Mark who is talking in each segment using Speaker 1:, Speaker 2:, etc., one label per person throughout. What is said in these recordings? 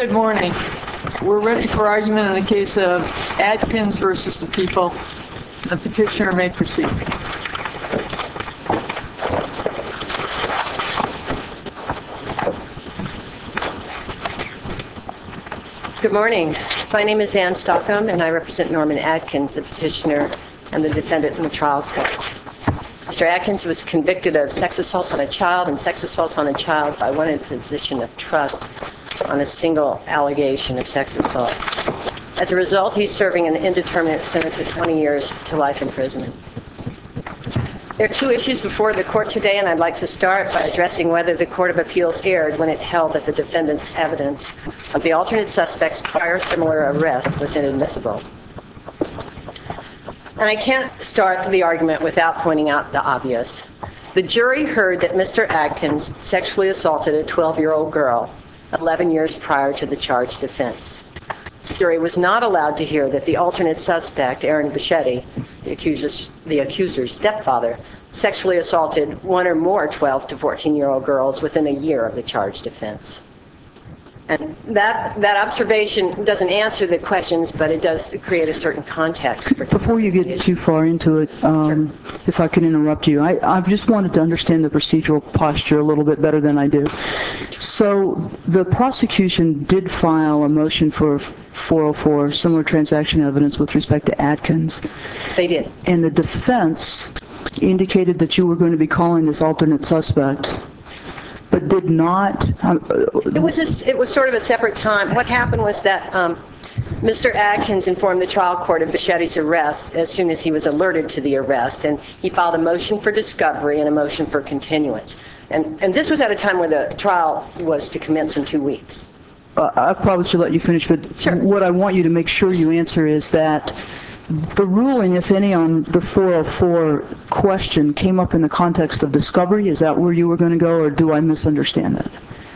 Speaker 1: Good morning. We're ready for argument in the case of Adkins versus the people. The petitioner may proceed.
Speaker 2: Good morning. My name is Ann Stockham, and I represent Norman Adkins, the petitioner and the defendant in the trial court. Mr. Adkins was convicted of sex assault on a child and sex assault on a child by one in position of trust on a single allegation of sex assault. As a result, he's serving an indeterminate sentence of 20 years to life imprisonment. There are two issues before the court today, and I'd like to start by addressing whether the Court of Appeals erred when it held that the defendant's evidence of the alternate suspect's prior similar arrest was inadmissible. And I can't start the argument without pointing out the obvious. The jury heard that Mr. Adkins sexually assaulted a 12-year-old girl 11 years prior to the charged offense. The jury was not allowed to hear that the alternate suspect, Aaron Bichetti, the accuser's stepfather, sexually assaulted one or more 12 to 14-year-old girls within a year of the charged offense. And that observation doesn't answer the questions, but it does create a certain context.
Speaker 3: Before you get too far into it,
Speaker 2: Sure.
Speaker 3: if I can interrupt you, I just wanted to understand the procedural posture a little bit better than I do. So the prosecution did file a motion for 404, similar transaction evidence with respect to Adkins.
Speaker 2: They did.
Speaker 3: And the defense indicated that you were going to be calling this alternate suspect, but did not.
Speaker 2: It was sort of a separate time. What happened was that Mr. Adkins informed the trial court of Bichetti's arrest as soon as he was alerted to the arrest, and he filed a motion for discovery and a motion for continuance. And this was at a time where the trial was to commence in 2 weeks.
Speaker 3: I probably should let you finish, but
Speaker 2: Sure.
Speaker 3: What I want you to make sure you answer is that the ruling, if any, on the 404 question came up in the context of discovery. Is that where you were going to go, or do I misunderstand that?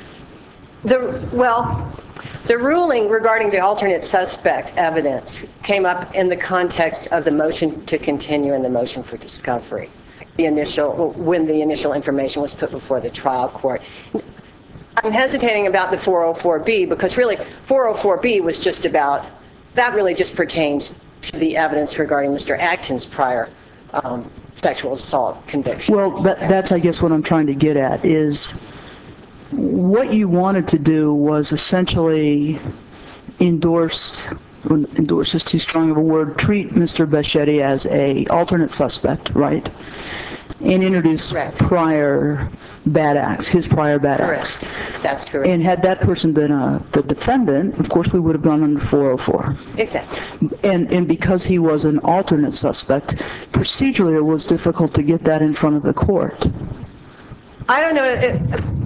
Speaker 2: The ruling regarding the alternate suspect evidence came up in the context of the motion to continue and the motion for discovery. When the initial information was put before the trial court. I'm hesitating about the 404B because really 404B was just about, that really just pertains to the evidence regarding Mr. Adkins' prior sexual assault conviction.
Speaker 3: Well, that's, I guess, what I'm trying to get at is what you wanted to do was essentially endorse is too strong of a word, treat Mr. Bichetti as a alternate suspect, right? And introduce
Speaker 2: Correct.
Speaker 3: his prior bad acts.
Speaker 2: Correct. That's correct.
Speaker 3: And had that person been the defendant, of course we would have gone under 404.
Speaker 2: Exactly.
Speaker 3: And because he was an alternate suspect, procedurally it was difficult to get that in front of the court.
Speaker 2: I don't know.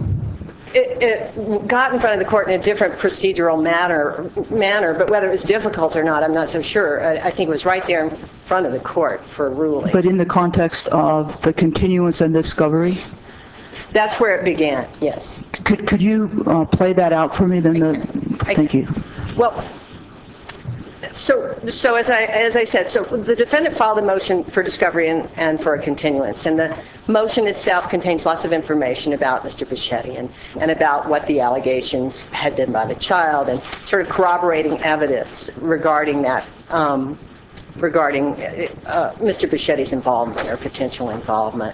Speaker 2: It got in front of the court in a different procedural manner, but whether it was difficult or not, I'm not so sure. I think it was right there in front of the court for ruling.
Speaker 3: But in the context of the continuance and discovery?
Speaker 2: That's where it began, yes.
Speaker 3: Could you play that out for me then? Thank you.
Speaker 2: Well, so as I said, so the defendant filed a motion for discovery and for a continuance, and the motion itself contains lots of information about Mr. Bichetti and about what the allegations had been by the child and sort of corroborating evidence regarding that, regarding Mr. Bichetti's involvement or potential involvement.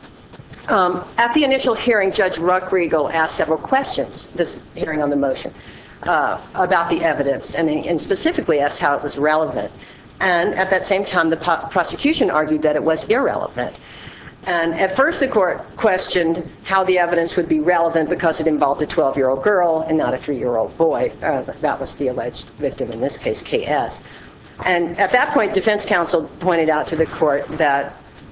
Speaker 2: At the initial hearing, Judge Ruckriegel asked several questions, this hearing on the motion, about the evidence, and specifically asked how it was relevant. And at that same time, the prosecution argued that it was irrelevant. And at first, the court questioned how the evidence would be relevant because it involved a 12-year-old girl and not a 3-year-old boy. That was the alleged victim, in this case, KS. And at that point, defense counsel pointed out to the court that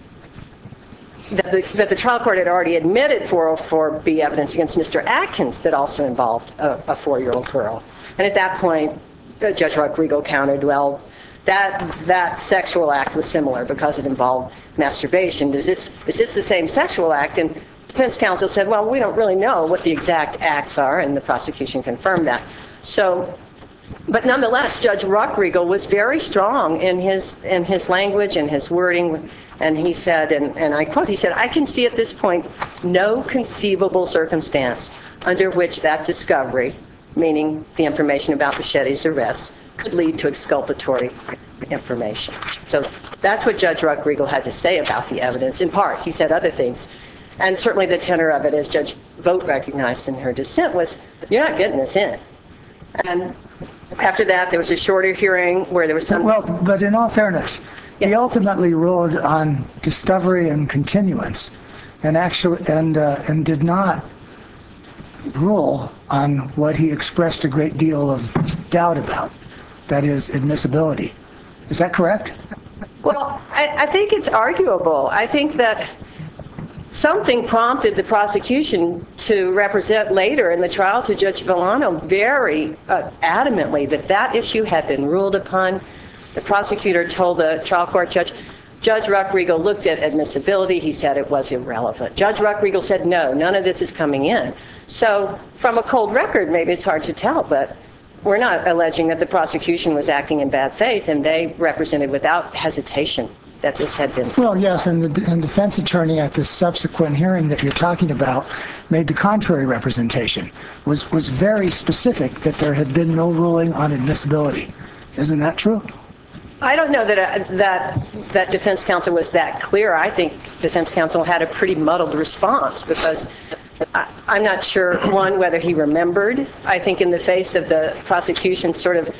Speaker 2: the trial court had already admitted 404B evidence against Mr. Adkins that also involved a 4-year-old girl. And at that point, Judge Ruckriegel countered, well, that sexual act was similar because it involved masturbation. Is this the same sexual act? And defense counsel said, well, we don't really know what the exact acts are, and the prosecution confirmed that. So, but nonetheless, Judge Ruckriegel was very strong in his language and his wording, and he said, and I quote, he said, "I can see at this point no conceivable circumstance under which that discovery meaning the information about Bichetti's arrest, could lead to exculpatory information. So that's what Judge Ruckriegel had to say about the evidence. In part, he said other things. And certainly the tenor of it, as Judge Vogt recognized in her dissent, was, you're not getting this in. And after that, there was a shorter hearing where there was some...
Speaker 4: Well, but in all fairness, he ultimately ruled on discovery and continuance, and did not rule on what he expressed a great deal of doubt about, that is, admissibility. Is that correct?
Speaker 2: Well, I think it's arguable. I think that something prompted the prosecution to represent later in the trial to Judge Villano very adamantly that that issue had been ruled upon. The prosecutor told the trial court judge, Judge Ruckriegel looked at admissibility. He said it was irrelevant. Judge Ruckriegel said, no, none of this is coming in. So from a cold record, maybe it's hard to tell, but we're not alleging that the prosecution was acting in bad faith, and they represented without hesitation that this had been...
Speaker 4: Well, yes, and the defense attorney at the subsequent hearing that you're talking about made the contrary representation, was very specific that there had been no ruling on admissibility. Isn't that true?
Speaker 2: I don't know that defense counsel was that clear. I think defense counsel had a pretty muddled response because I'm not sure, one, whether he remembered. I think in the face of the prosecution's sort of,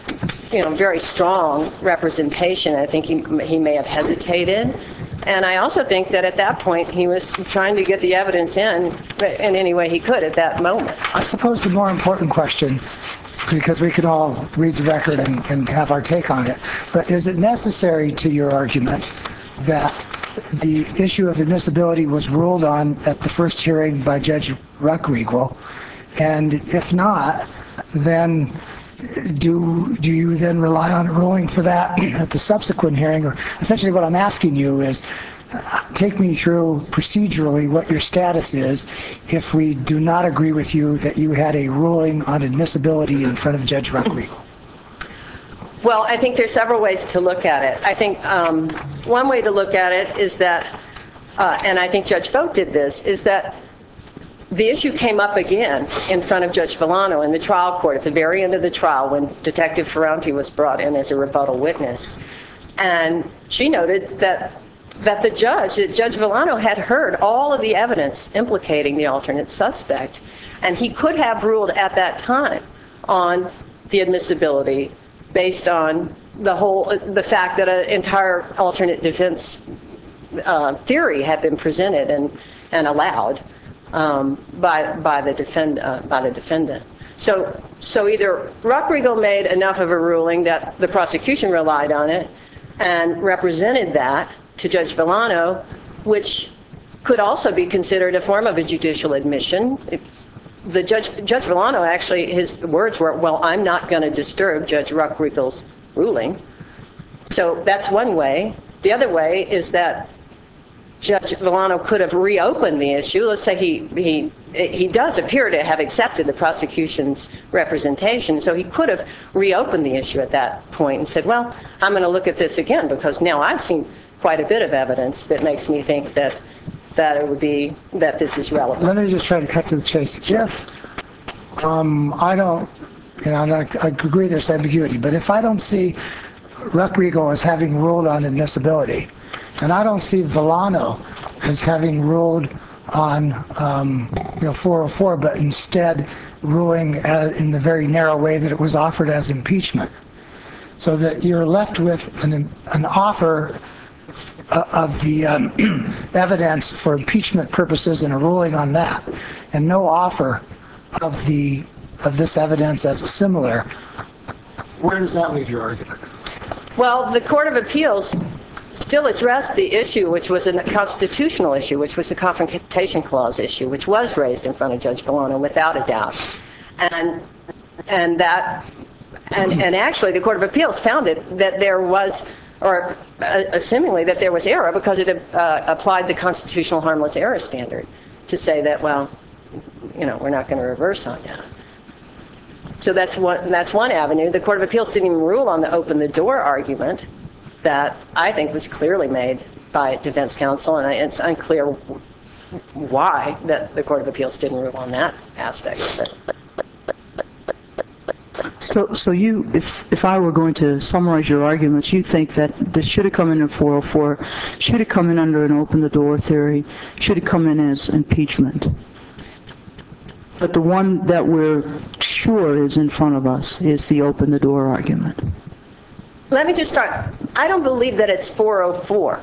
Speaker 2: very strong representation, I think he may have hesitated. And I also think that at that point, he was trying to get the evidence in any way he could at that moment.
Speaker 4: I suppose the more important question, because we can all read the record and have our take on it, but is it necessary to your argument that the issue of admissibility was ruled on at the first hearing by Judge Ruckriegel? And if not, then do you then rely on a ruling for that at the subsequent hearing? Or essentially what I'm asking you is, take me through procedurally what your status is if we do not agree with you that you had a ruling on admissibility in front of Judge Ruckriegel.
Speaker 2: Well, I think there's several ways to look at it. I think one way to look at it is that, and I think Judge Vogt did this, is that the issue came up again in front of Judge Villano in the trial court at the very end of the trial when Detective Ferranti was brought in as a rebuttal witness. And she noted that Judge Villano had heard all of the evidence implicating the alternate suspect, and he could have ruled at that time on the admissibility based on the fact that an entire alternate defense theory had been presented and allowed by the defendant. So either Ruckriegel made enough of a ruling that the prosecution relied on it and represented that to Judge Villano, which could also be considered a form of a judicial admission. Judge Villano, actually, his words were, well, I'm not going to disturb Judge Ruckriegel's ruling. So that's one way. The other way is that Judge Villano could have reopened the issue. Let's say he does appear to have accepted the prosecution's representation, so he could have reopened the issue at that point and said, well, I'm going to look at this again because now I've seen quite a bit of evidence that makes me think that this is relevant.
Speaker 4: Let me just try to cut to the chase. If I agree there's ambiguity, but if I don't see Ruckriegel as having ruled on admissibility, and I don't see Villano as having ruled on 404, but instead ruling in the very narrow way that it was offered as impeachment, so that you're left with an offer of the evidence for impeachment purposes and a ruling on that, and no offer of this evidence as a similar. Where does that leave your argument?
Speaker 2: Well, the Court of Appeals still addressed the issue, which was a constitutional issue, which was the Confrontation Clause issue, which was raised in front of Judge Villano without a doubt, and actually the Court of Appeals found that there was, or assumingly that there was error, because it applied the constitutional harmless error standard to say that, well, we're not going to reverse on that. So that's one avenue. The Court of Appeals didn't even rule on the open the door argument that I think was clearly made by defense counsel, and it's unclear why that the Court of Appeals didn't rule on that aspect of it.
Speaker 3: So you, if I were going to summarize your arguments, you think that this should have come in 404, should have come in under an open the door theory, should have come in as impeachment. But the one that we're sure is in front of us is the open the door argument.
Speaker 2: Let me just start. I don't believe that it's 404.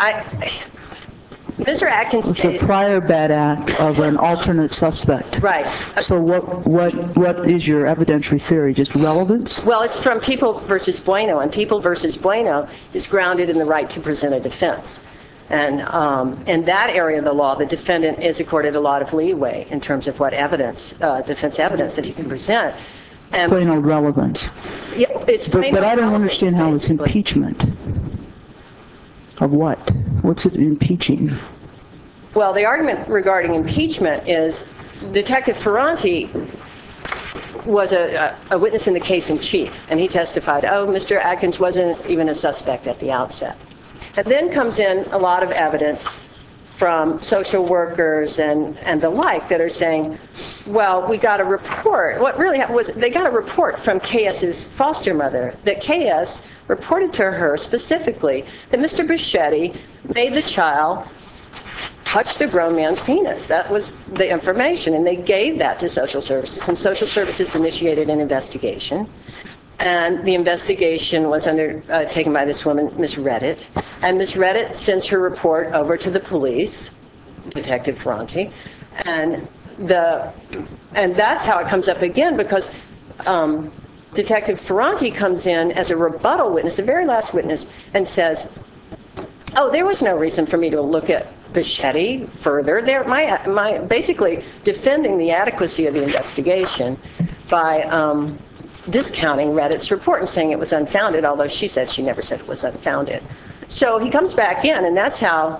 Speaker 2: Mr. Atkins'
Speaker 3: It's a
Speaker 2: case.
Speaker 3: prior bad act of an alternate suspect.
Speaker 2: Right.
Speaker 3: So what is your evidentiary theory? Just relevance?
Speaker 2: Well, it's from People versus Bueno, and People versus Bueno is grounded in the right to present a defense. And in that area of the law, the defendant is accorded a lot of leeway in terms of what evidence, defense evidence that he can present. And
Speaker 3: Plain old relevance.
Speaker 2: yeah, it's plain
Speaker 3: But I don't
Speaker 2: old
Speaker 3: understand how it's
Speaker 2: basically.
Speaker 3: impeachment. Of what? What's it impeaching?
Speaker 2: Well, the argument regarding impeachment is Detective Ferranti was a witness in the case in chief, and he testified, oh, Mr. Atkins wasn't even a suspect at the outset. And then comes in a lot of evidence from social workers and the like that are saying, well, we got a report. What really happened was they got a report from KS's foster mother that KS reported to her specifically that Mr. Bichetti made the child touch the grown man's penis. That was the information, and they gave that to social services, and social services initiated an investigation. And the investigation was undertaken by this woman, Ms. Reddit. And Ms. Reddit sends her report over to the police, Detective Ferranti. And that's how it comes up again, because Detective Ferranti comes in as a rebuttal witness, the very last witness, and says, oh, there was no reason for me to look at Bichetti further. Basically defending the adequacy of the investigation by discounting Reddit's report and saying it was unfounded, although she said she never said it was unfounded. So he comes back in, and that's how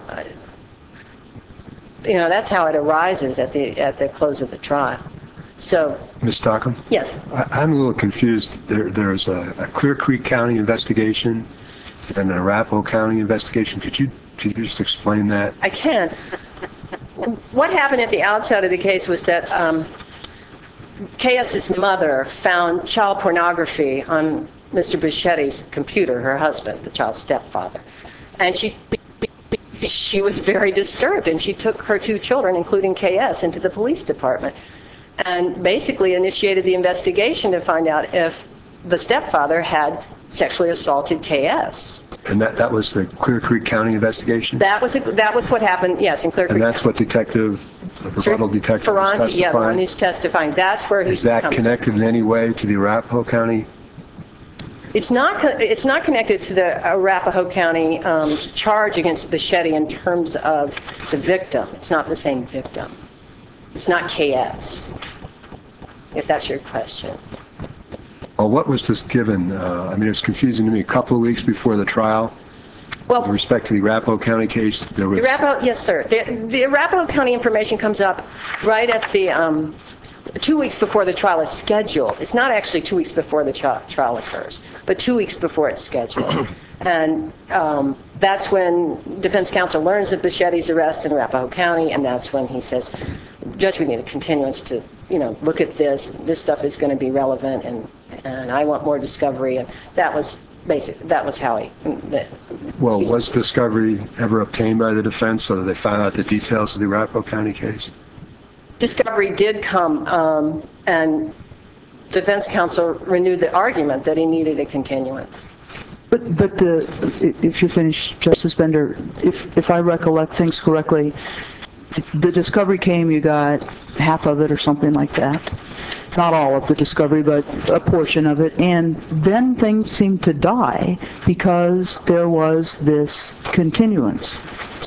Speaker 2: it arises at the close of the trial. So,
Speaker 5: Ms. Stockham?
Speaker 2: yes.
Speaker 5: I'm a little confused. There's a Clear Creek County investigation and an Arapahoe County investigation. Could you just explain that?
Speaker 2: I can. What happened at the outset of the case was that KS's mother found child pornography on Mr. Bichetti's computer, her husband, the child's stepfather. And she was very disturbed, and she took her two children, including KS, into the police department and basically initiated the investigation to find out if the stepfather had sexually assaulted KS.
Speaker 5: And that was the Clear Creek County investigation?
Speaker 2: That was what happened, yes, in Clear Creek.
Speaker 5: And that's what rebuttal detective was
Speaker 2: Ferranti,
Speaker 5: testifying?
Speaker 2: yeah, the one who's testifying. That's where he
Speaker 5: Is that
Speaker 2: comes
Speaker 5: connected in any way to the Arapahoe County?
Speaker 2: It's not connected to the Arapahoe County charge against Bichetti in terms of the victim. It's not the same victim. It's not KS, if that's your question.
Speaker 5: Well, what was this given? It's confusing to me. A couple of weeks before the trial,
Speaker 2: Well,
Speaker 5: with respect to the Arapahoe County case, there was...
Speaker 2: yes, sir. The Arapahoe County information comes up right at the 2 weeks before the trial is scheduled. It's not actually 2 weeks before the trial occurs, but 2 weeks before it's scheduled. And that's when defense counsel learns of Bichetti's arrest in Arapahoe County, and that's when he says, Judge, we need a continuance to, look at this. This stuff is going to be relevant, and I want more discovery. And that was how he...
Speaker 5: Well, was discovery ever obtained by the defense so that they found out the details of the Arapahoe County case?
Speaker 2: Discovery did come, and defense counsel renewed the argument that he needed a continuance.
Speaker 3: But if you finish, Justice Bender, if I recollect things correctly, the discovery came, you got half of it or something like that. Not all of the discovery, but a portion of it. And then things seemed to die because there was this continuance.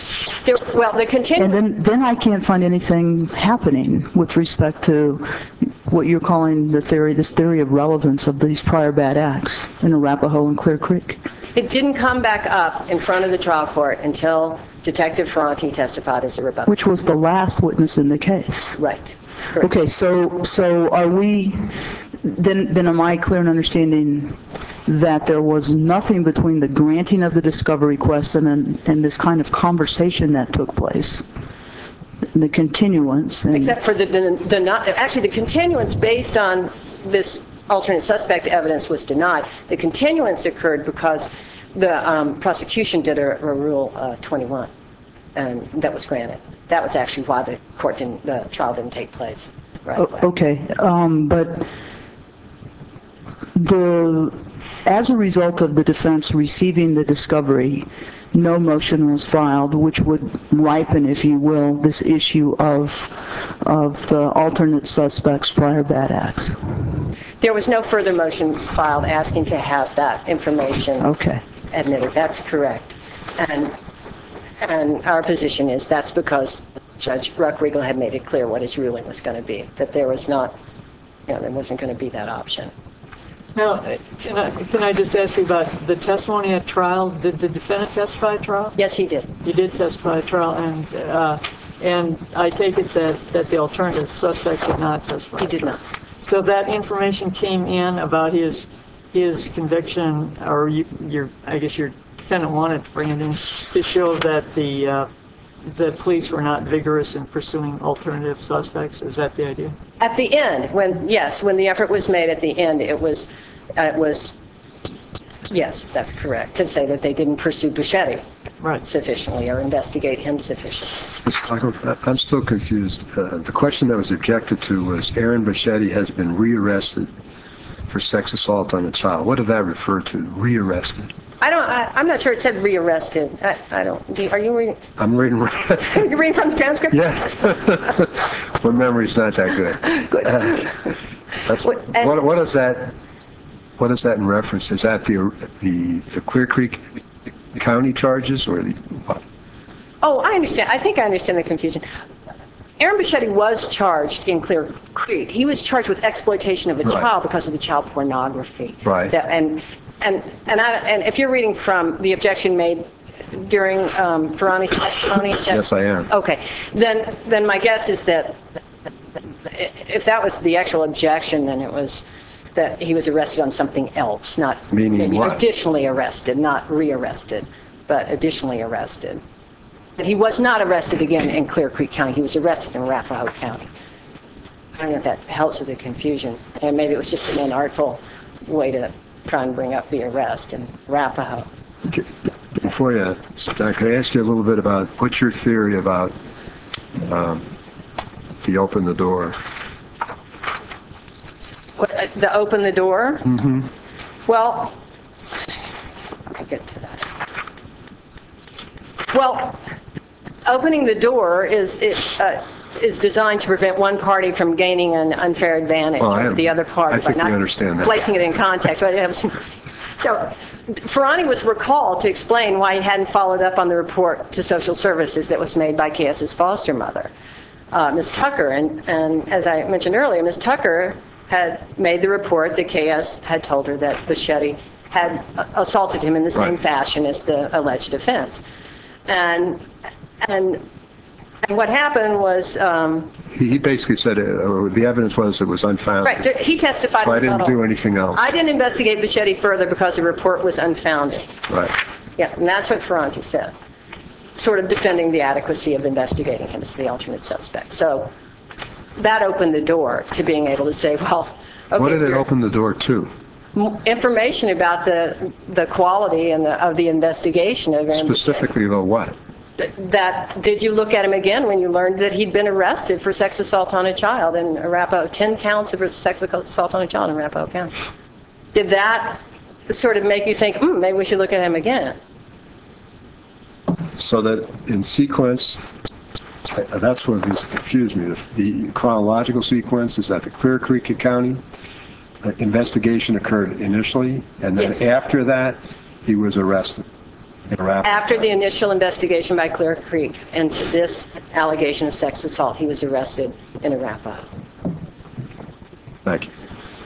Speaker 2: The continuance...
Speaker 3: And then I can't find anything happening with respect to what you're calling this theory of relevance of these prior bad acts in Arapahoe and Clear Creek.
Speaker 2: It didn't come back up in front of the trial court until Detective Ferranti testified as a rebuttal.
Speaker 3: Which was the last witness in the case.
Speaker 2: Right. Correct.
Speaker 3: Okay, so are we, then am I clear in understanding that there was nothing between the granting of the discovery request and this kind of conversation that took place? The continuance.
Speaker 2: Except for the continuance based on this alternate suspect evidence was denied. The continuance occurred because the prosecution did a Rule 21, and that was granted. That was actually why the trial didn't take place right away.
Speaker 3: Okay, but as a result of the defense receiving the discovery, no motion was filed, which would ripen, if you will, this issue of the alternate suspects' prior bad acts.
Speaker 2: There was no further motion filed asking to have that information admitted. That's correct. And our position is that's because Judge Ruckriegel had made it clear what his ruling was going to be, that there was not, there wasn't going to be that option.
Speaker 1: Now, can I just ask you about the testimony at trial? Did the defendant testify at trial?
Speaker 2: Yes, he did.
Speaker 1: He did testify at trial, and I take it that the alternative suspect did not testify.
Speaker 2: He did not.
Speaker 1: So that information came in about his conviction, or I guess your defendant wanted to bring it in to show that the police were not vigorous in pursuing alternative suspects. Is that the idea?
Speaker 2: At the end, when the effort was made at the end, it was yes, that's correct, to say that they didn't pursue Buschetti sufficiently or investigate him sufficiently.
Speaker 5: Mr. Tucker, I'm still confused. The question that was objected to was Aaron Buschetti has been rearrested for sex assault on a child. What did that refer to, rearrested?
Speaker 2: I'm not sure it said rearrested. I don't. Are you reading?
Speaker 5: I'm reading.
Speaker 2: You're reading from the transcript?
Speaker 5: Yes. My memory's not that good. What is that? What is that in reference? Is that the Clear Creek County charges or the what?
Speaker 2: Oh, I understand. I think I understand the confusion. Aaron Buschetti was charged in Clear Creek. He was charged with exploitation of a child because of the child pornography.
Speaker 5: Right.
Speaker 2: And if you're reading from the objection made during Ferrani's testimony,
Speaker 5: yes, I am.
Speaker 2: Okay, then my guess is that if that was the actual objection, then it was that he was arrested on something else, not
Speaker 5: meaning what?
Speaker 2: Additionally arrested, not rearrested, but additionally arrested. He was not arrested again in Clear Creek County. He was arrested in Arapahoe County. I don't know if that helps with the confusion, and maybe it was just an inartful way to try and bring up the arrest in Arapahoe.
Speaker 5: Before you sit down, can I ask you a little bit about what's your theory about the open the door?
Speaker 2: The open the door?
Speaker 5: Mm-hmm.
Speaker 2: Well, I'll get to that. Well, opening the door is designed to prevent one party from gaining an unfair advantage over the other party.
Speaker 5: I think we understand that.
Speaker 2: Placing it in context. So Ferrani was recalled to explain why he hadn't followed up on the report to social services that was made by KS's foster mother, Ms. Tucker. And as I mentioned earlier, Ms. Tucker had made the report that KS had told her that Buschetti had assaulted him in the same fashion as the alleged offense. And what happened was...
Speaker 5: he basically said the evidence was it was unfounded.
Speaker 2: Right. He testified...
Speaker 5: So I didn't do anything else.
Speaker 2: I didn't investigate Buschetti further because the report was unfounded.
Speaker 5: Right.
Speaker 2: Yeah, and that's what Ferranti said, sort of defending the adequacy of investigating him as the alternate suspect. So that opened the door to being able to say, well... Okay,
Speaker 5: what did it open the door to?
Speaker 2: Information about the quality of the investigation of Aaron
Speaker 5: Specifically, though, what?
Speaker 2: That did you look at him again when you learned that he'd been arrested for sex assault on a child in Arapahoe, 10 counts of sex assault on a child in Arapahoe County? Did that sort of make you think, maybe we should look at him again?
Speaker 5: So that in sequence, that's what confused me. The chronological sequence is that the Clear Creek County investigation occurred initially, and then after that, he was arrested.
Speaker 2: After the initial investigation by Clear Creek into this allegation of sex assault, he was arrested in Arapahoe.
Speaker 5: Thank you.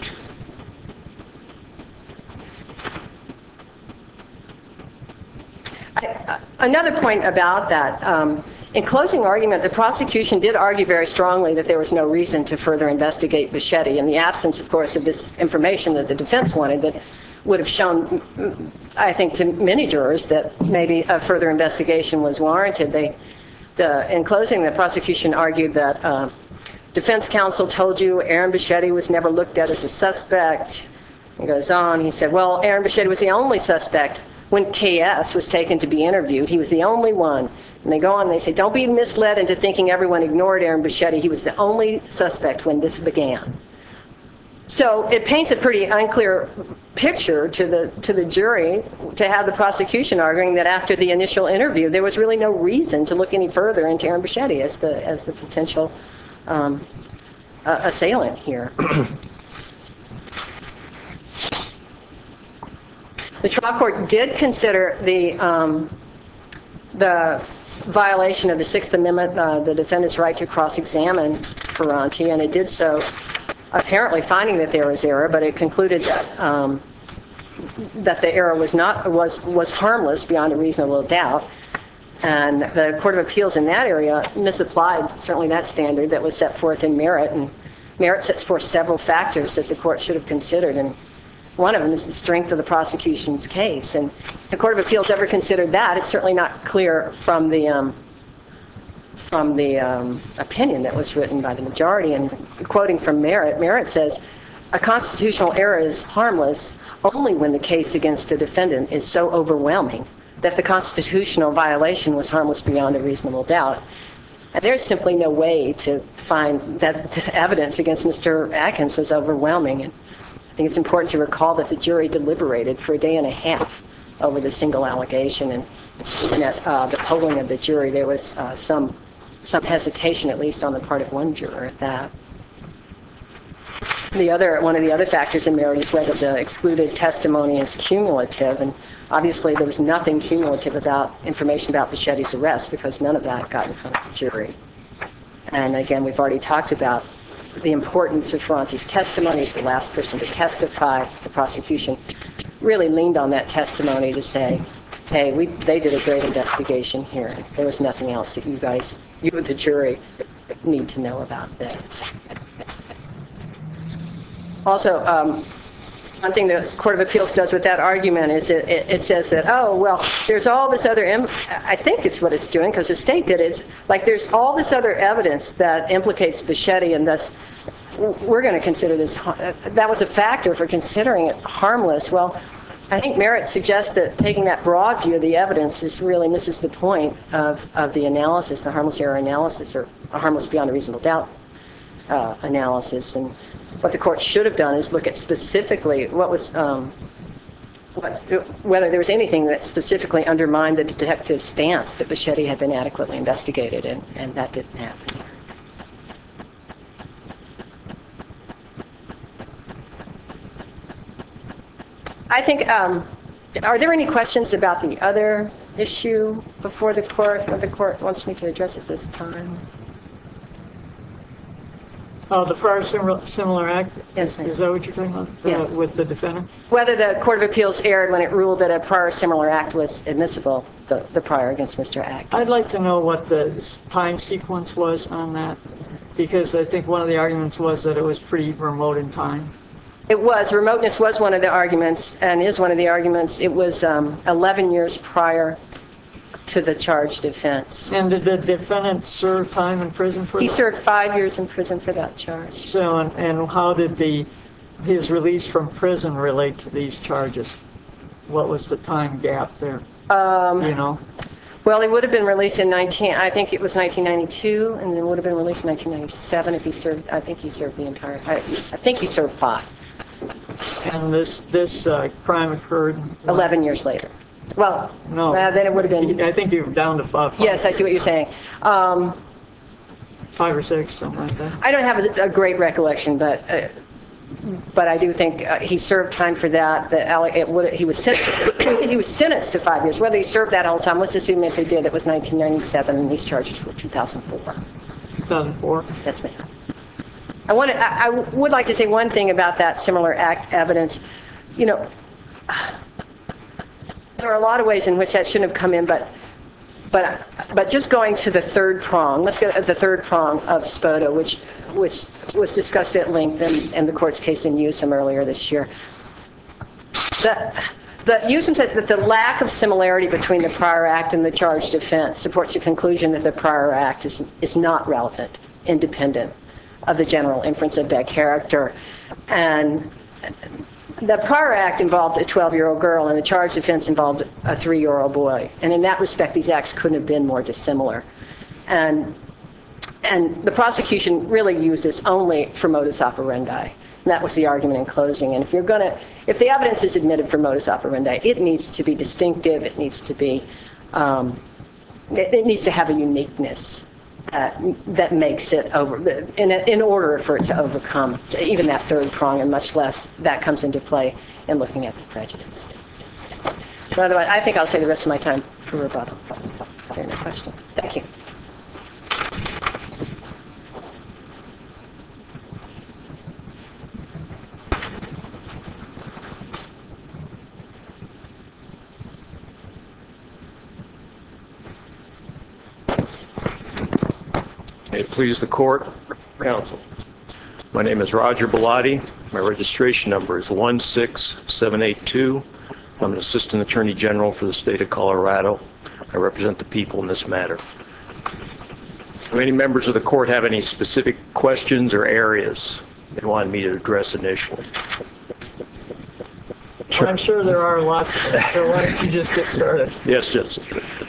Speaker 2: Another point about that, in closing argument, the prosecution did argue very strongly that there was no reason to further investigate Buschetti in the absence, of course, of this information that the defense wanted that would have shown, I think, to many jurors that maybe a further investigation was warranted. In closing, the prosecution argued that defense counsel told you Aaron Bichetti was never looked at as a suspect. He goes on, he said, well, Aaron Bichetti was the only suspect when KS was taken to be interviewed. He was the only one. And they go on and they say, don't be misled into thinking everyone ignored Aaron Bichetti. He was the only suspect when this began. So it paints a pretty unclear picture to the jury to have the prosecution arguing that after the initial interview, there was really no reason to look any further into Aaron Bichetti as the potential assailant here. The trial court did consider the violation of the Sixth Amendment, the defendant's right to cross-examine Ferranti, and it did so apparently finding that there was error, but it concluded that that the error was harmless beyond a reasonable doubt. And the Court of Appeals in that area misapplied certainly that standard that was set forth in Merritt, and Merritt sets forth several factors that the court should have considered, and one of them is the strength of the prosecution's case. And the Court of Appeals ever considered that. It's certainly not clear from the opinion that was written by the majority. And quoting from Merritt, Merritt says, a constitutional error is harmless only when the case against a defendant is so overwhelming that the constitutional violation was harmless beyond a reasonable doubt. And there's simply no way to find that the evidence against Mr. Atkins was overwhelming. And I think it's important to recall that the jury deliberated for a day and a half over the single allegation, and at the polling of the jury, there was some hesitation, at least on the part of one juror, at that. One of the other factors in Merritt is whether the excluded testimony is cumulative, and obviously there was nothing cumulative about information about Bichetti's arrest because none of that got in front of the jury. And again, we've already talked about the importance of Ferranti's testimony. He's the last person to testify. The prosecution really leaned on that testimony to say, hey, they did a great investigation here. There was nothing else that you the jury, need to know about this. Also, one thing the Court of Appeals does with that argument is it says that, oh, well, there's all this other, I think it's what it's doing because the state did it. It's like there's all this other evidence that implicates Bichetti, and thus we're going to consider this, that was a factor for considering it harmless. Well, I think Merritt suggests that taking that broad view of the evidence really misses the point of the analysis, the harmless error analysis, or a harmless beyond a reasonable doubt analysis. And what the court should have done is look at specifically whether there was anything that specifically undermined the detective's stance that Bichetti had been adequately investigated, and that didn't happen here. I think, are there any questions about the other issue before the court, what the court wants me to address at this time?
Speaker 1: Oh, the prior similar act?
Speaker 2: Yes, ma'am.
Speaker 1: Is that what you're talking about?
Speaker 2: Yes.
Speaker 1: With the defendant?
Speaker 2: Whether the Court of Appeals erred when it ruled that a prior similar act was admissible, the prior against Mr. Atkins.
Speaker 1: I'd like to know what the time sequence was on that, because I think one of the arguments was that it was pretty remote in time.
Speaker 2: It was. Remoteness was one of the arguments, and is one of the arguments. It was 11 years prior to the charged offense.
Speaker 1: And did the defendant serve time in prison for that?
Speaker 2: He served 5 years in prison for that charge.
Speaker 1: So, and how did his release from prison relate to these charges? What was the time gap there? You know?
Speaker 2: Well, he would have been released in I think it was 1992, and then would have been released in 1997 if he served, I think he served the entire, I think he served 5.
Speaker 1: And this crime occurred?
Speaker 2: 11 years later. Well,
Speaker 1: no.
Speaker 2: Then it would have been.
Speaker 1: I think you're down to 5.
Speaker 2: Yes, I see what you're saying.
Speaker 1: 5 or 6, something like that.
Speaker 2: I don't have a great recollection, but I do think he served time for that. He was sentenced to 5 years. Whether he served that whole time, let's assume if he did, it was 1997, and these charges were 2004.
Speaker 1: 2004?
Speaker 2: Yes, ma'am. I would like to say one thing about that similar act evidence. You know, there are a lot of ways in which that shouldn't have come in, but just going to the third prong, let's go at the third prong of SPOTA, which was discussed at length in the court's case in Newsom earlier this year. The Newsom says that the lack of similarity between the prior act and the charged offense supports the conclusion that the prior act is not relevant, independent of the general inference of bad character. And the prior act involved a 12-year-old girl, and the charged offense involved a 3-year-old boy. And in that respect, these acts couldn't have been more dissimilar. And the prosecution really used this only for modus operandi. And that was the argument in closing. And if the evidence is admitted for modus operandi, it needs to be distinctive. It needs to be, it needs to have a uniqueness that makes it in order for it to overcome even that third prong, and much less that comes into play in looking at the prejudice. But otherwise, I think I'll save the rest of my time for rebuttal. If there are no questions. Thank you.
Speaker 6: May it please the court, counsel. My name is Roger Bellotti. My registration number is 16782. I'm an assistant attorney general for the state of Colorado. I represent the people in this matter. Do any members of the court have any specific questions or areas they wanted me to address initially?
Speaker 1: Well, I'm sure there are lots of them. So why don't you just get started?
Speaker 6: Yes, Justice.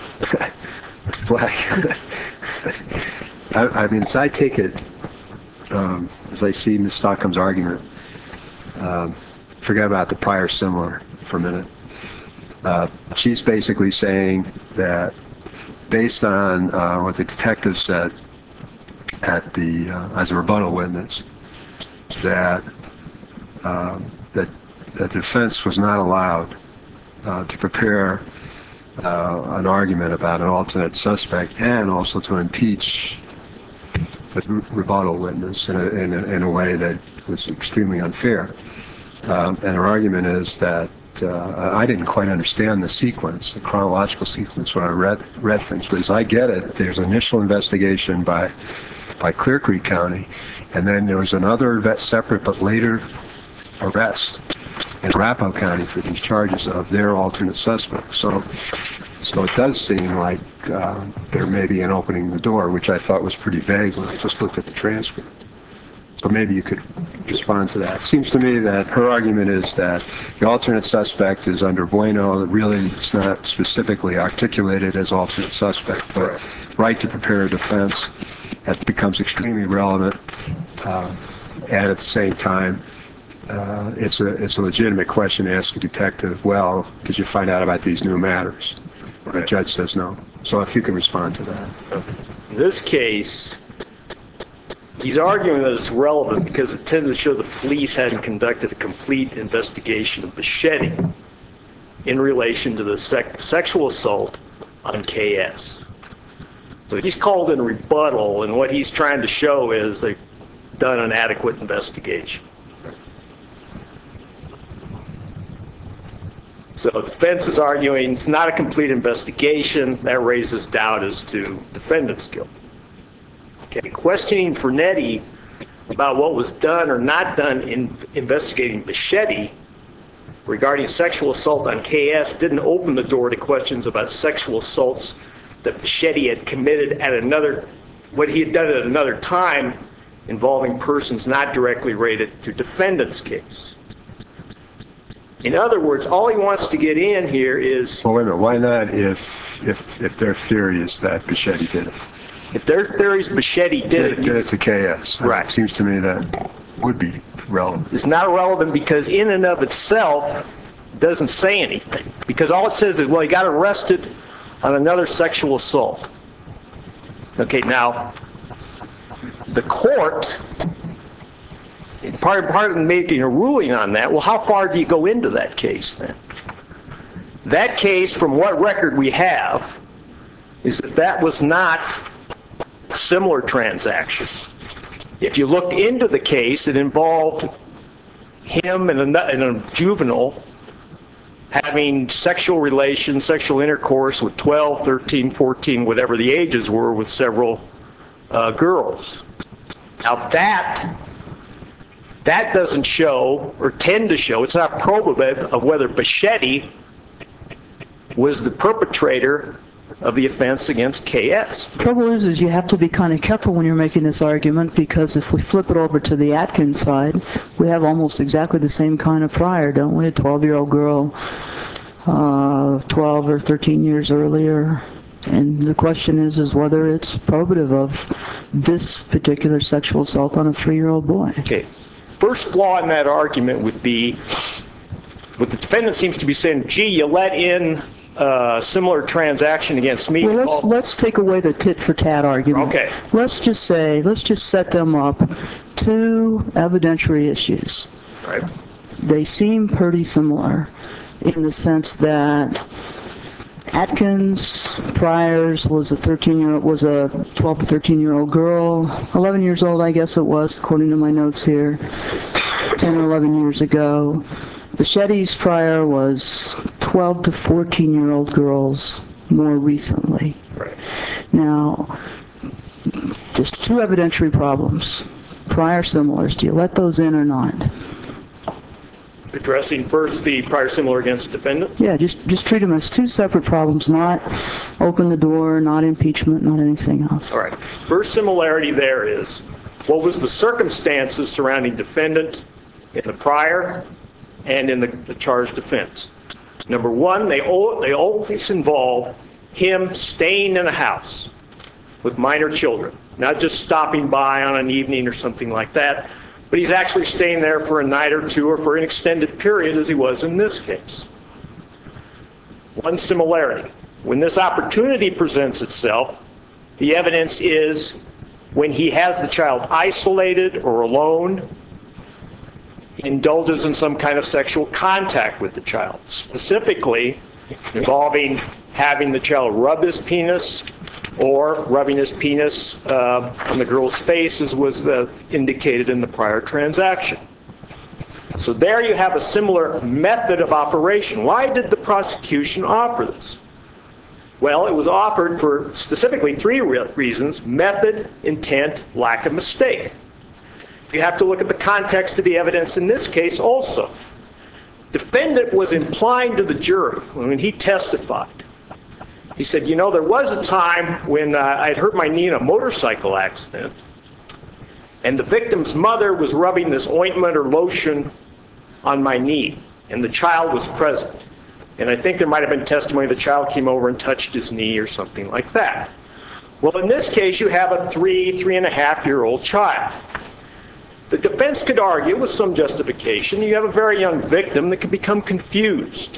Speaker 5: I mean, as I take it, as I see Ms. Stockham's argument, forget about the prior similar for a minute. She's basically saying that based on what the detective said at as a rebuttal witness, that the defense was not allowed to prepare an argument about an alternate suspect and also to impeach the rebuttal witness in a way that was extremely unfair. And her argument is that I didn't quite understand the sequence, the chronological sequence when I read things. But as I get it, there's an initial investigation by Clear Creek County, and then there was another separate but later arrest in Arapahoe County for these charges of their alternate suspects. So it does seem like there may be an opening the door, which I thought was pretty vague when I just looked at the transcript. So maybe you could respond to that. It seems to me that her argument is that the alternate suspect is under Bueno. Really, it's not specifically articulated as alternate suspect, but right to prepare a defense, that becomes extremely relevant. And at the same time, it's a legitimate question to ask a detective, well, did you find out about these new matters? The judge says no. So if you can respond to that.
Speaker 6: In this case, he's arguing that it's relevant because it tended to show the police hadn't conducted a complete investigation of Bichetti in relation to the sexual assault on KS. So he's called in rebuttal, and what he's trying to show is they've done an adequate investigation. So the defense is arguing it's not a complete investigation. That raises doubt as to defendant's guilt. Okay, questioning Fernetti about what was done or not done in investigating Bichetti regarding sexual assault on KS didn't open the door to questions about sexual assaults that Bichetti had committed at what he had done at another time involving persons not directly related to defendant's case. In other words, all he wants to get in here is...
Speaker 5: Well, wait a minute. Why not if their theory is that Bichetti did it?
Speaker 6: If their theory is Bichetti did
Speaker 5: it to KS.
Speaker 6: Right.
Speaker 5: It seems to me that would be relevant.
Speaker 6: It's not relevant because in and of itself doesn't say anything. Because all it says is, well, he got arrested on another sexual assault. Okay, now, the court, part of making a ruling on that, well, how far do you go into that case then? That case, from what record we have, is that was not a similar transaction. If you look into the case, it involved him and a juvenile having sexual relations, sexual intercourse with 12, 13, 14, whatever the ages were, with several girls. Now that doesn't show, or tend to show, it's not probative of whether Bichetti was the perpetrator of the offense against KS.
Speaker 3: Trouble is you have to be kind of careful when you're making this argument, because if we flip it over to the Atkins side, we have almost exactly the same kind of prior, don't we? A 12-year-old girl, 12 or 13 years earlier. And the question is whether it's probative of this particular sexual assault on a 3-year-old boy.
Speaker 6: Okay. First flaw in that argument would be what the defendant seems to be saying, gee, you let in a similar transaction against me.
Speaker 3: Well, let's take away the tit for tat argument.
Speaker 6: Okay.
Speaker 3: Let's just set them up two evidentiary issues.
Speaker 6: Right.
Speaker 3: They seem pretty similar in the sense that Atkins Priors was a 12 to 13-year-old girl, 11 years old, I guess it was, according to my notes here, 10 or 11 years ago. Bichetti's prior was 12 to 14-year-old girls more recently.
Speaker 6: Right.
Speaker 3: Now, there's two evidentiary problems. Prior similars. Do you let those in or not?
Speaker 6: Addressing first the prior similar against defendant?
Speaker 3: Yeah, just treat them as two separate problems, not open the door, not impeachment, not anything else.
Speaker 6: All right. First similarity there is, what was the circumstances surrounding defendant in the prior and in the charged offense? Number one, they always involve him staying in a house with minor children, not just stopping by on an evening or something like that, but he's actually staying there for a night or two or for an extended period, as he was in this case. One similarity. When this opportunity presents itself, the evidence is when he has the child isolated or alone, he indulges in some kind of sexual contact with the child, specifically involving having the child rub his penis or rubbing his penis on the girl's face, as was indicated in the prior transaction. So there you have a similar method of operation. Why did the prosecution offer this? Well, it was offered for specifically three reasons: method, intent, lack of mistake. You have to look at the context of the evidence in this case also. Defendant was implying to the jury when he testified. He said, you know, there was a time when I'd hurt my knee in a motorcycle accident, and the victim's mother was rubbing this ointment or lotion on my knee, and the child was present. And I think there might have been testimony the child came over and touched his knee or something like that. Well, in this case, you have a 3.5-year-old child. The defense could argue with some justification you have a very young victim that could become confused.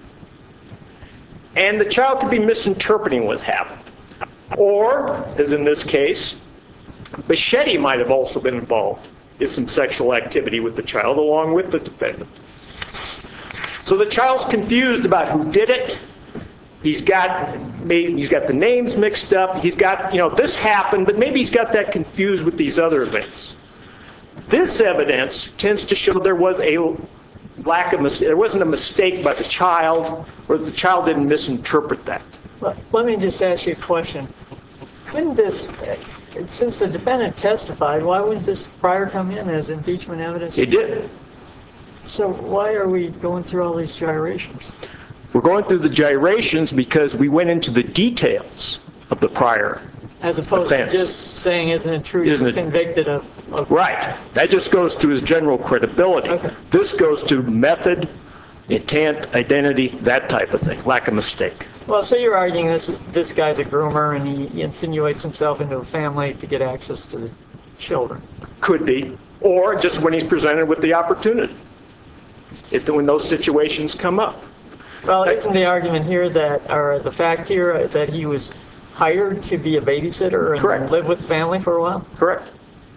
Speaker 6: And the child could be misinterpreting what happened. Or, as in this case, Bichetti might have also been involved in some sexual activity with the child along with the defendant. So the child's confused about who did it. He's got the names mixed up. He's got, this happened, but maybe he's got that confused with these other events. This evidence tends to show there was a lack of mistake. There wasn't a mistake by the child, or the child didn't misinterpret that.
Speaker 1: Well, let me just ask you a question. Couldn't this, since the defendant testified, why wouldn't this prior come in as impeachment evidence?
Speaker 6: It did.
Speaker 1: So why are we going through all these gyrations?
Speaker 6: We're going through the gyrations because we went into the details of the prior
Speaker 1: As opposed
Speaker 6: offense.
Speaker 1: to just saying, isn't it true you're convicted of...
Speaker 6: Right. That just goes to his general credibility.
Speaker 1: Okay.
Speaker 6: This goes to method, intent, identity, that type of thing. Lack of mistake.
Speaker 1: Well, so you're arguing this guy's a groomer and he insinuates himself into a family to get access to the children.
Speaker 6: Could be. Or just when he's presented with the opportunity. When those situations come up.
Speaker 1: Well, isn't the argument here or the fact here that he was hired to be a babysitter and
Speaker 6: Correct.
Speaker 1: live with the family for a while?
Speaker 6: Correct.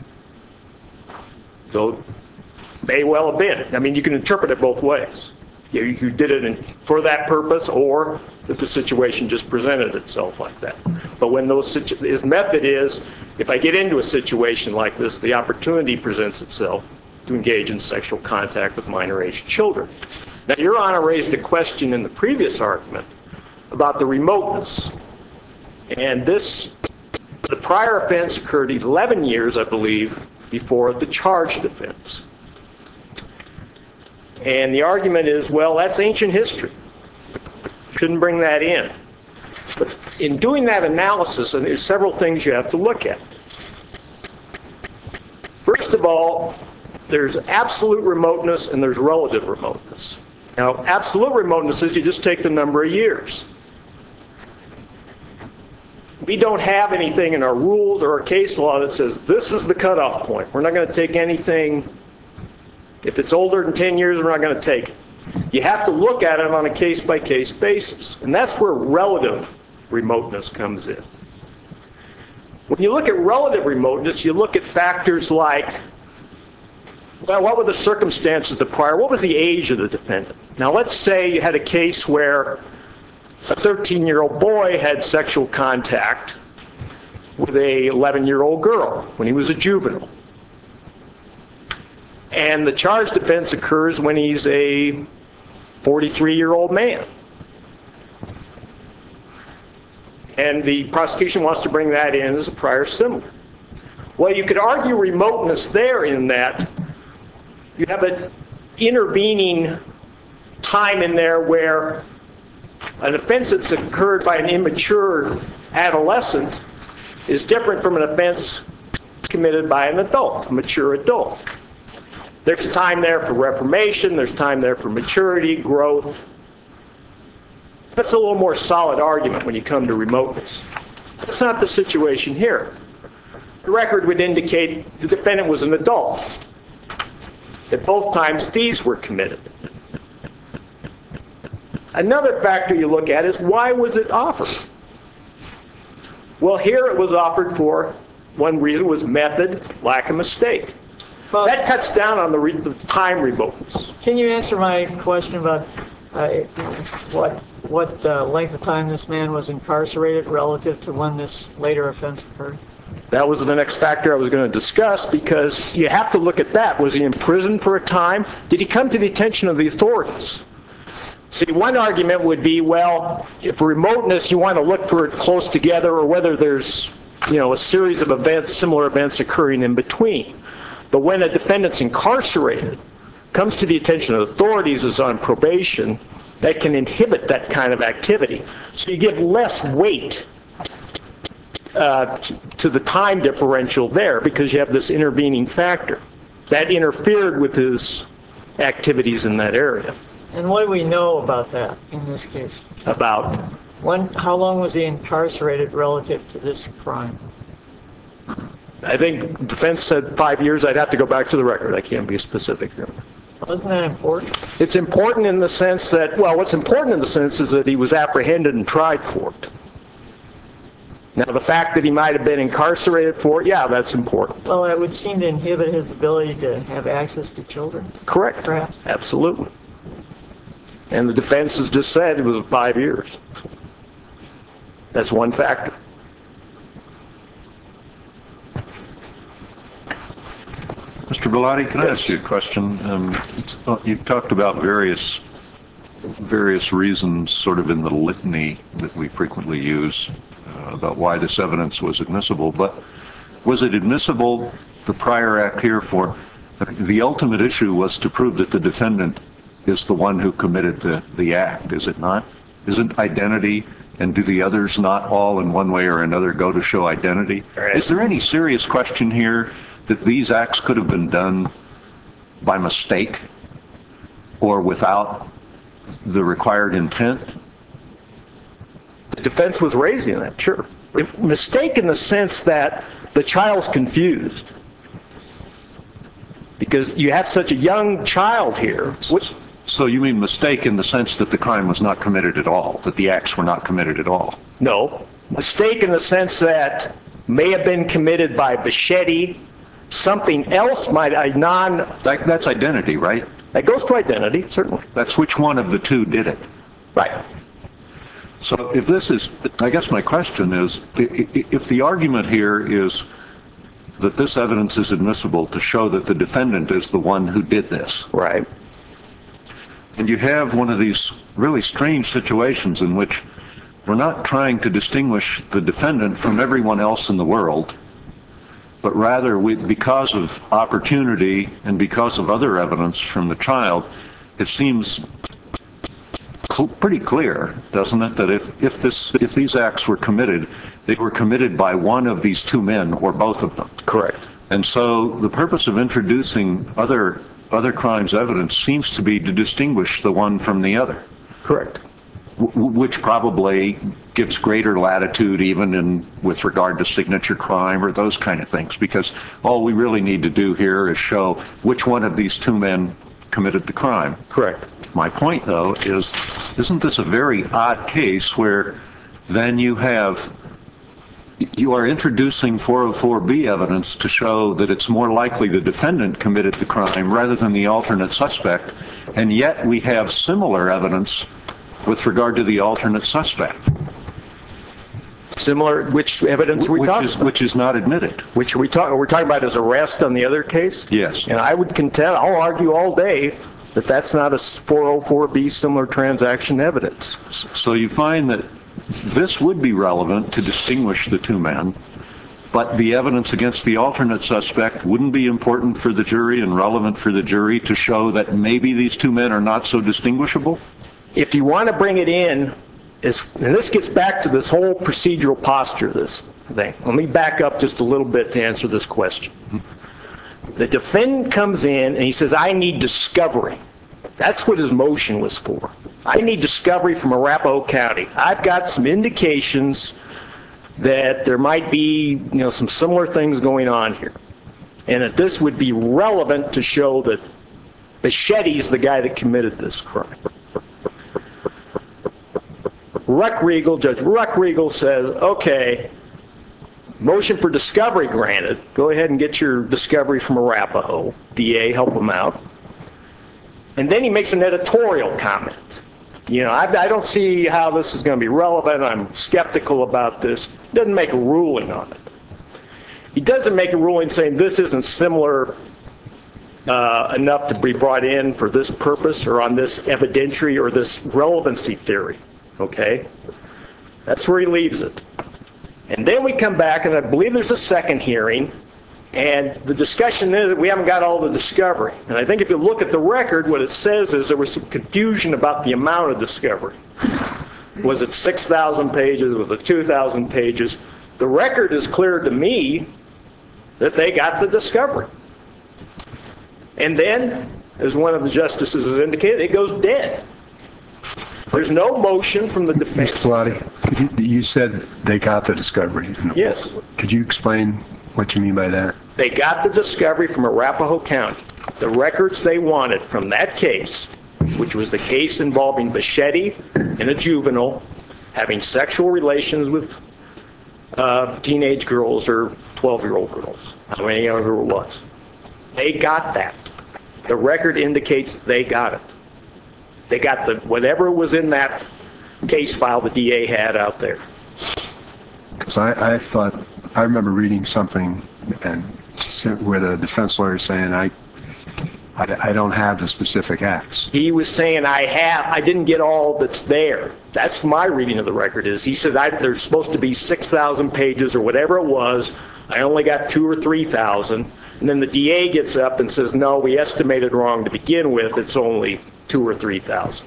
Speaker 6: So, may well have been. I mean, you can interpret it both ways. You did it for that purpose, or that the situation just presented itself like that. But when his method is, if I get into a situation like this, the opportunity presents itself to engage in sexual contact with minor-aged children. Now, Your Honor raised a question in the previous argument about the remoteness. And the prior offense occurred 11 years, I believe, before the charged offense. And the argument is, well, that's ancient history. Shouldn't bring that in. But in doing that analysis, and there's several things you have to look at. First of all, there's absolute remoteness and there's relative remoteness. Now, absolute remoteness is you just take the number of years. We don't have anything in our rules or our case law that says this is the cutoff point. We're not going to take anything. If it's older than 10 years, we're not going to take it. You have to look at it on a case-by-case basis, and that's where relative remoteness comes in. When you look at relative remoteness, you look at factors like, well, what were the circumstances of the prior? What was the age of the defendant? Now, let's say you had a case where a 13-year-old boy had sexual contact with a 11-year-old girl when he was a juvenile. And the charged offense occurs when he's a 43-year-old man. And the prosecution wants to bring that in as a prior similar. Well, you could argue remoteness there in that you have an intervening time in there where an offense that's occurred by an immature adolescent is different from an offense committed by an adult, a mature adult. There's time there for reformation, there's time there for maturity, growth. That's a little more solid argument when you come to remoteness. That's not the situation here. The record would indicate the defendant was an adult. At both times, these were committed. Another factor you look at is why was it offered? Well, here it was offered for one reason was method, lack of mistake.
Speaker 1: Well,
Speaker 6: that cuts down on the time remoteness.
Speaker 1: can you answer my question about what length of time this man was incarcerated relative to when this later offense occurred?
Speaker 6: That was the next factor I was going to discuss, because you have to look at that. Was he in prison for a time? Did he come to the attention of the authorities? See, one argument would be, well, if remoteness, you want to look for it close together, or whether there's, a series of events, similar events occurring in between. But when a defendant's incarcerated, comes to the attention of authorities as on probation, that can inhibit that kind of activity. So you give less weight to the time differential there, because you have this intervening factor that interfered with his activities in that area.
Speaker 1: And what do we know about that in this case?
Speaker 6: About?
Speaker 1: How long was he incarcerated relative to this crime?
Speaker 6: I think defense said 5 years. I'd have to go back to the record. I can't be specific here.
Speaker 1: Wasn't that important?
Speaker 6: It's important in the sense that, well, what's important in the sense is that he was apprehended and tried for it. Now, the fact that he might have been incarcerated for it, yeah, that's important.
Speaker 1: Well, it would seem to inhibit his ability to have access to children.
Speaker 6: Correct.
Speaker 1: Perhaps.
Speaker 6: Absolutely. And the defense has just said it was 5 years. That's one factor.
Speaker 7: Mr. Bellotti, can I ask you a question? You talked about various reasons, sort of in the litany that we frequently use, about why this evidence was admissible. But was it admissible, the prior act here, for the ultimate issue was to prove that the defendant is the one who committed the act, is it not? Isn't identity, and do the others not all in one way or another go to show identity?
Speaker 6: Right.
Speaker 7: Is there any serious question here that these acts could have been done by mistake or without the required intent?
Speaker 6: The defense was raising that, sure. Mistake in the sense that the child's confused. Because you have such a young child here.
Speaker 7: So you mean mistake in the sense that the crime was not committed at all, that the acts were not committed at all?
Speaker 6: No. Mistake in the sense that may have been committed by Bichetti. Something else might,
Speaker 7: That's identity, right?
Speaker 6: That goes to identity, certainly.
Speaker 7: That's which one of the two did it.
Speaker 6: Right.
Speaker 7: So if this is, I guess my question is, if the argument here is that this evidence is admissible to show that the defendant is the one who did this.
Speaker 6: Right.
Speaker 7: And you have one of these really strange situations in which we're not trying to distinguish the defendant from everyone else in the world, but rather because of opportunity and because of other evidence from the child, it seems pretty clear, doesn't it, that if these acts were committed, they were committed by one of these two men or both of them.
Speaker 6: Correct.
Speaker 7: And so the purpose of introducing other crimes evidence seems to be to distinguish the one from the other.
Speaker 6: Correct.
Speaker 7: Which probably gives greater latitude even with regard to signature crime or those kind of things, because all we really need to do here is show which one of these two men committed the crime.
Speaker 6: Correct.
Speaker 7: My point, though, is, isn't this a very odd case where then you are introducing 404B evidence to show that it's more likely the defendant committed the crime rather than the alternate suspect, and yet we have similar evidence with regard to the alternate suspect?
Speaker 6: Similar, which evidence are we talking about?
Speaker 7: Which is not admitted.
Speaker 6: Which are we talking? We're talking about his arrest on the other case?
Speaker 7: Yes.
Speaker 6: And I would contend, I'll argue all day that that's not a 404B similar transaction evidence.
Speaker 7: So you find that this would be relevant to distinguish the two men, but the evidence against the alternate suspect wouldn't be important for the jury and relevant for the jury to show that maybe these two men are not so distinguishable?
Speaker 6: If you want to bring it in, and this gets back to this whole procedural posture of this thing. Let me back up just a little bit to answer this question. The defendant comes in and he says, I need discovery. That's what his motion was for. I need discovery from Arapahoe County. I've got some indications that there might be, some similar things going on here. And that this would be relevant to show that Bechetti's the guy that committed this crime. Judge Ruck Regal says, okay, motion for discovery granted. Go ahead and get your discovery from Arapahoe. DA, help him out. And then he makes an editorial comment. I don't see how this is going to be relevant. I'm skeptical about this. Doesn't make a ruling on it. He doesn't make a ruling saying this isn't similar enough to be brought in for this purpose or on this evidentiary or this relevancy theory. Okay? That's where he leaves it. And then we come back, and I believe there's a second hearing, and the discussion is that we haven't got all the discovery. And I think if you look at the record, what it says is there was some confusion about the amount of discovery. Was it 6,000 pages? Was it 2,000 pages? The record is clear to me that they got the discovery. And then, as one of the justices has indicated, it goes dead. There's no motion from the defense.
Speaker 5: Mr. Bellotti, you said they got the discovery.
Speaker 6: Yes.
Speaker 5: Could you explain what you mean by that?
Speaker 6: They got the discovery from Arapahoe County. The records they wanted from that case, which was the case involving Bechetti and a juvenile having sexual relations with teenage girls or 12-year-old girls, how many ever it was. They got that. The record indicates they got it. They got whatever was in that case file the DA had out there.
Speaker 5: Because I remember reading something and where the defense lawyer is saying, I don't have the specific acts.
Speaker 6: He was saying, I didn't get all that's there. That's my reading of the record is. He said, there's supposed to be 6,000 pages or whatever it was. I only got 2,000 or 3,000. And then the DA gets up and says, no, we estimated wrong to begin with. It's only 2,000 or 3,000.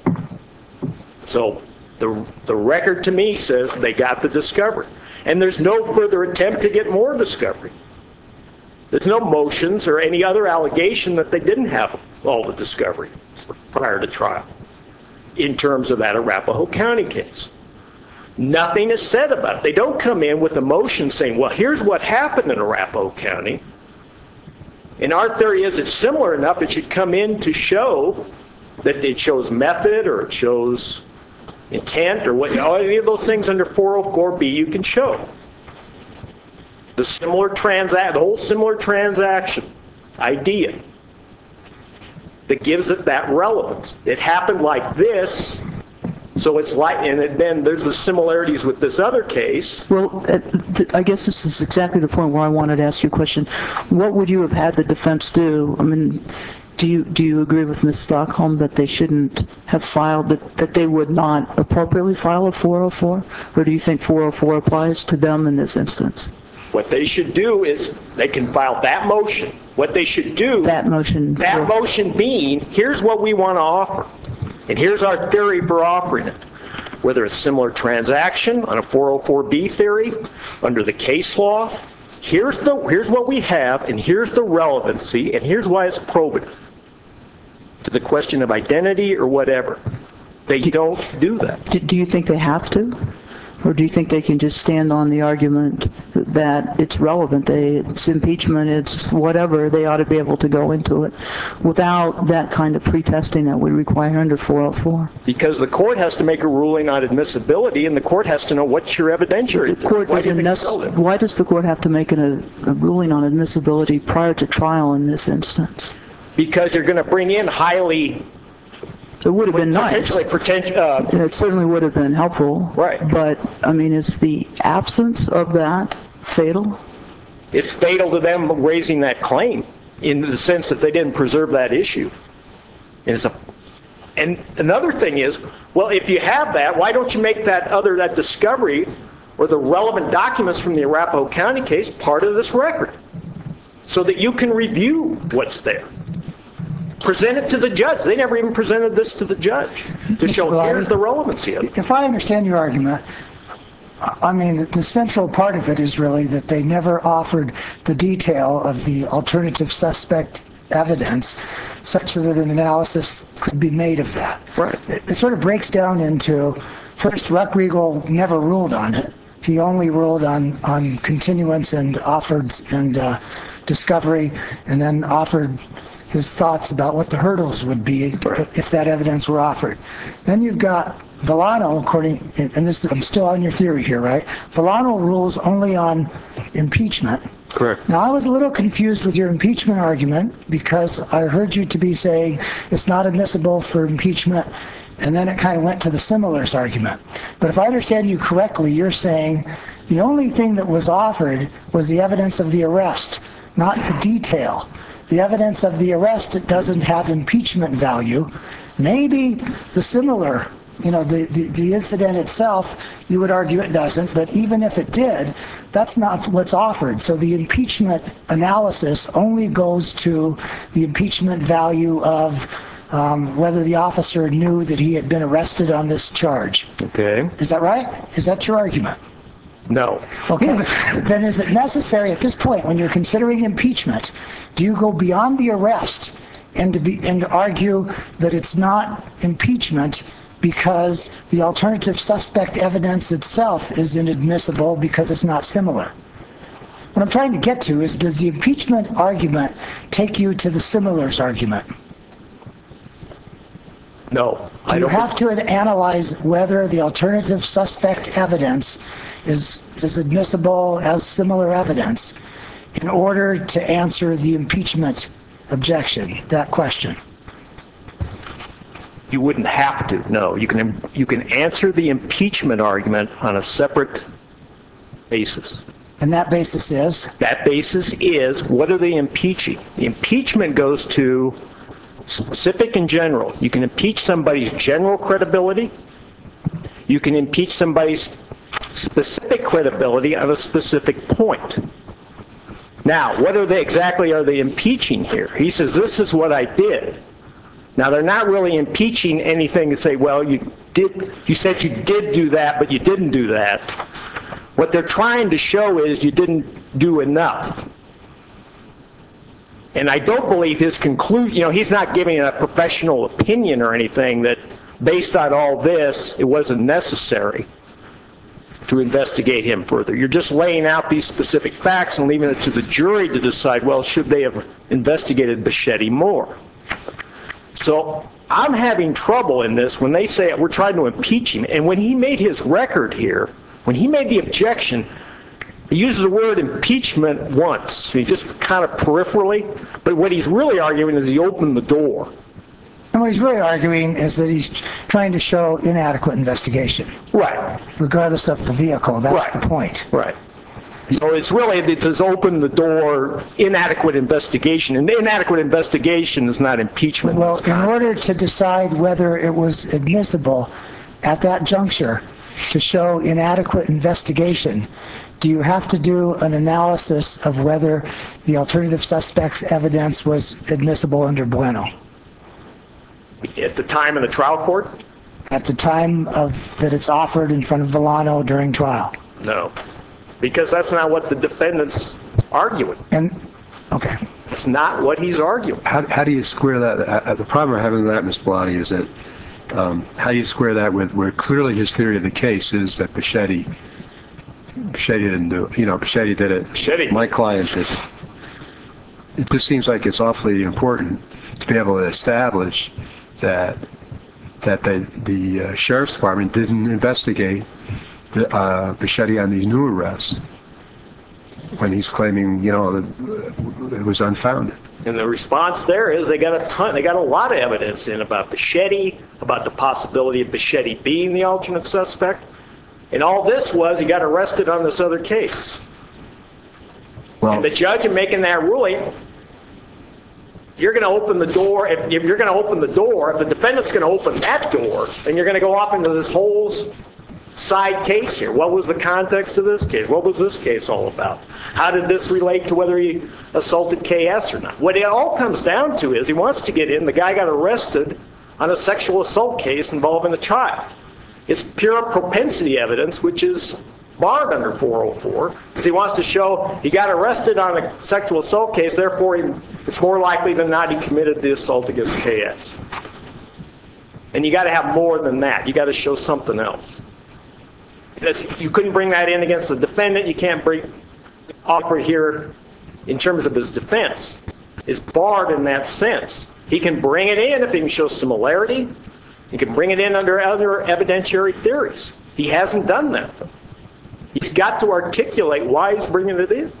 Speaker 6: So the record to me says they got the discovery. And there's no further attempt to get more discovery. There's no motions or any other allegation that they didn't have all the discovery prior to trial in terms of that Arapahoe County case. Nothing is said about it. They don't come in with a motion saying, well, here's what happened in Arapahoe County. And our theory is it's similar enough it should come in to show that it shows method or it shows intent or what, any of those things under 404B you can show. The whole similar transaction idea that gives it that relevance. It happened like this, so it's like, and then there's the similarities with this other case.
Speaker 3: Well, I guess this is exactly the point where I wanted to ask you a question. What would you have had the defense do? I mean, do you agree with Ms. Stockholm that they shouldn't have filed, that they would not appropriately file a 404? Or do you think 404 applies to them in this instance?
Speaker 6: What they should do is they can file that motion. What they should do,
Speaker 3: That motion
Speaker 6: being, here's what we want to offer. And here's our theory for offering it. Whether it's similar transaction on a 404B theory, under the case law, here's what we have, and here's the relevancy, and here's why it's probative to the question of identity or whatever. They don't do that.
Speaker 3: Do you think they have to? Or do you think they can just stand on the argument that it's relevant, it's impeachment, it's whatever, they ought to be able to go into it without that kind of pretesting that we require under 404?
Speaker 6: Because the court has to make a ruling on admissibility, and the court has to know what's your evidentiary.
Speaker 3: Why does the court have to make a ruling on admissibility prior to trial in this instance?
Speaker 6: Because you're going to bring in highly...
Speaker 3: It would have been nice. It certainly would have been helpful.
Speaker 6: Right.
Speaker 3: But, I mean, is the absence of that fatal?
Speaker 6: It's fatal to them raising that claim in the sense that they didn't preserve that issue. And another thing is, well, if you have that, why don't you make that discovery or the relevant documents from the Arapahoe County case part of this record so that you can review what's there? Present it to the judge. They never even presented this to the judge to show here's the relevancy of it.
Speaker 4: If I understand your argument, I mean, the central part of it is really that they never offered the detail of the alternative suspect evidence such that an analysis could be made of that.
Speaker 6: Right.
Speaker 4: It sort of breaks down into, first, Reckriegel never ruled on it. He only ruled on continuance and offered discovery, and then offered his thoughts about what the hurdles would be if that evidence were offered. Then you've got Villano, and this, I'm still on your theory here, right? Villano rules only on impeachment.
Speaker 6: Correct.
Speaker 4: Now, I was a little confused with your impeachment argument because I heard you to be saying it's not admissible for impeachment, and then it kind of went to the similars argument. But if I understand you correctly, you're saying the only thing that was offered was the evidence of the arrest, not the detail. The evidence of the arrest, it doesn't have impeachment value. Maybe the similar, the incident itself, you would argue it doesn't, but even if it did, that's not what's offered. So the impeachment analysis only goes to the impeachment value of whether the officer knew that he had been arrested on this charge.
Speaker 6: Okay.
Speaker 4: Is that right? Is that your argument?
Speaker 6: No.
Speaker 4: Okay. Then is it necessary at this point, when you're considering impeachment, do you go beyond the arrest and argue that it's not impeachment because the alternative suspect evidence itself is inadmissible because it's not similar? What I'm trying to get to is, does the impeachment argument take you to the similars argument?
Speaker 6: No.
Speaker 4: You have to analyze whether the alternative suspect evidence is admissible as similar evidence in order to answer the impeachment objection, that question.
Speaker 6: You wouldn't have to. No. You can answer the impeachment argument on a separate basis.
Speaker 4: And that basis is?
Speaker 6: That basis is, what are they impeaching? The impeachment goes to specific and general. You can impeach somebody's general credibility. You can impeach somebody's specific credibility on a specific point. Now, what exactly are they impeaching here? He says, this is what I did. Now, they're not really impeaching anything to say, well, you said you did do that, but you didn't do that. What they're trying to show is you didn't do enough. And I don't believe his conclusion, he's not giving a professional opinion or anything that based on all this, it wasn't necessary to investigate him further. You're just laying out these specific facts and leaving it to the jury to decide, well, should they have investigated Bichetti more? So I'm having trouble in this when they say we're trying to impeach him. And when he made his record here, when he made the objection, he uses the word impeachment once. He just kind of peripherally. But what he's really arguing is he opened the door.
Speaker 4: And what he's really arguing is that he's trying to show inadequate investigation.
Speaker 6: Right.
Speaker 4: Regardless of the vehicle. That's
Speaker 6: right.
Speaker 4: The point.
Speaker 6: Right. So it's open the door, inadequate investigation. And inadequate investigation is not impeachment.
Speaker 4: Well, in order to decide whether it was admissible at that juncture to show inadequate investigation, do you have to do an analysis of whether the alternative suspect's evidence was admissible under Bueno?
Speaker 6: At the time of the trial court?
Speaker 4: At the time of that it's offered in front of Villano during trial?
Speaker 6: No, because that's not what the defendant's arguing.
Speaker 4: And, okay.
Speaker 6: It's not what he's arguing.
Speaker 5: How do you square that? The problem I'm having with that, Mr. Bellotti, is that how do you square that with where clearly his theory of the case is that Bichetti didn't do it. Bichetti did it.
Speaker 6: Bichetti.
Speaker 5: My client did it. It just seems like it's awfully important to be able to establish that the sheriff's department didn't investigate Bichetti on these new arrests when he's claiming, that it was unfounded.
Speaker 6: And the response there is they got a lot of evidence in about Bichetti, about the possibility of Bichetti being the alternate suspect. And all this was he got arrested on this other case.
Speaker 5: Well,
Speaker 6: and the judge in making that ruling, you're going to open the door. If you're going to open the door, if the defendant's going to open that door, then you're going to go off into this whole side case here. What was the context of this case? What was this case all about? How did this relate to whether he assaulted KS or not? What it all comes down to is he wants to get in. The guy got arrested on a sexual assault case involving a child. It's pure propensity evidence, which is barred under 404, because he wants to show he got arrested on a sexual assault case, therefore it's more likely than not he committed the assault against KS. And you got to have more than that. You got to show something else. You couldn't bring that in against the defendant. You can't offer here in terms of his defense. It's barred in that sense. He can bring it in if he can show similarity. He can bring it in under other evidentiary theories. He hasn't done that. He's got to articulate why he's bringing it in.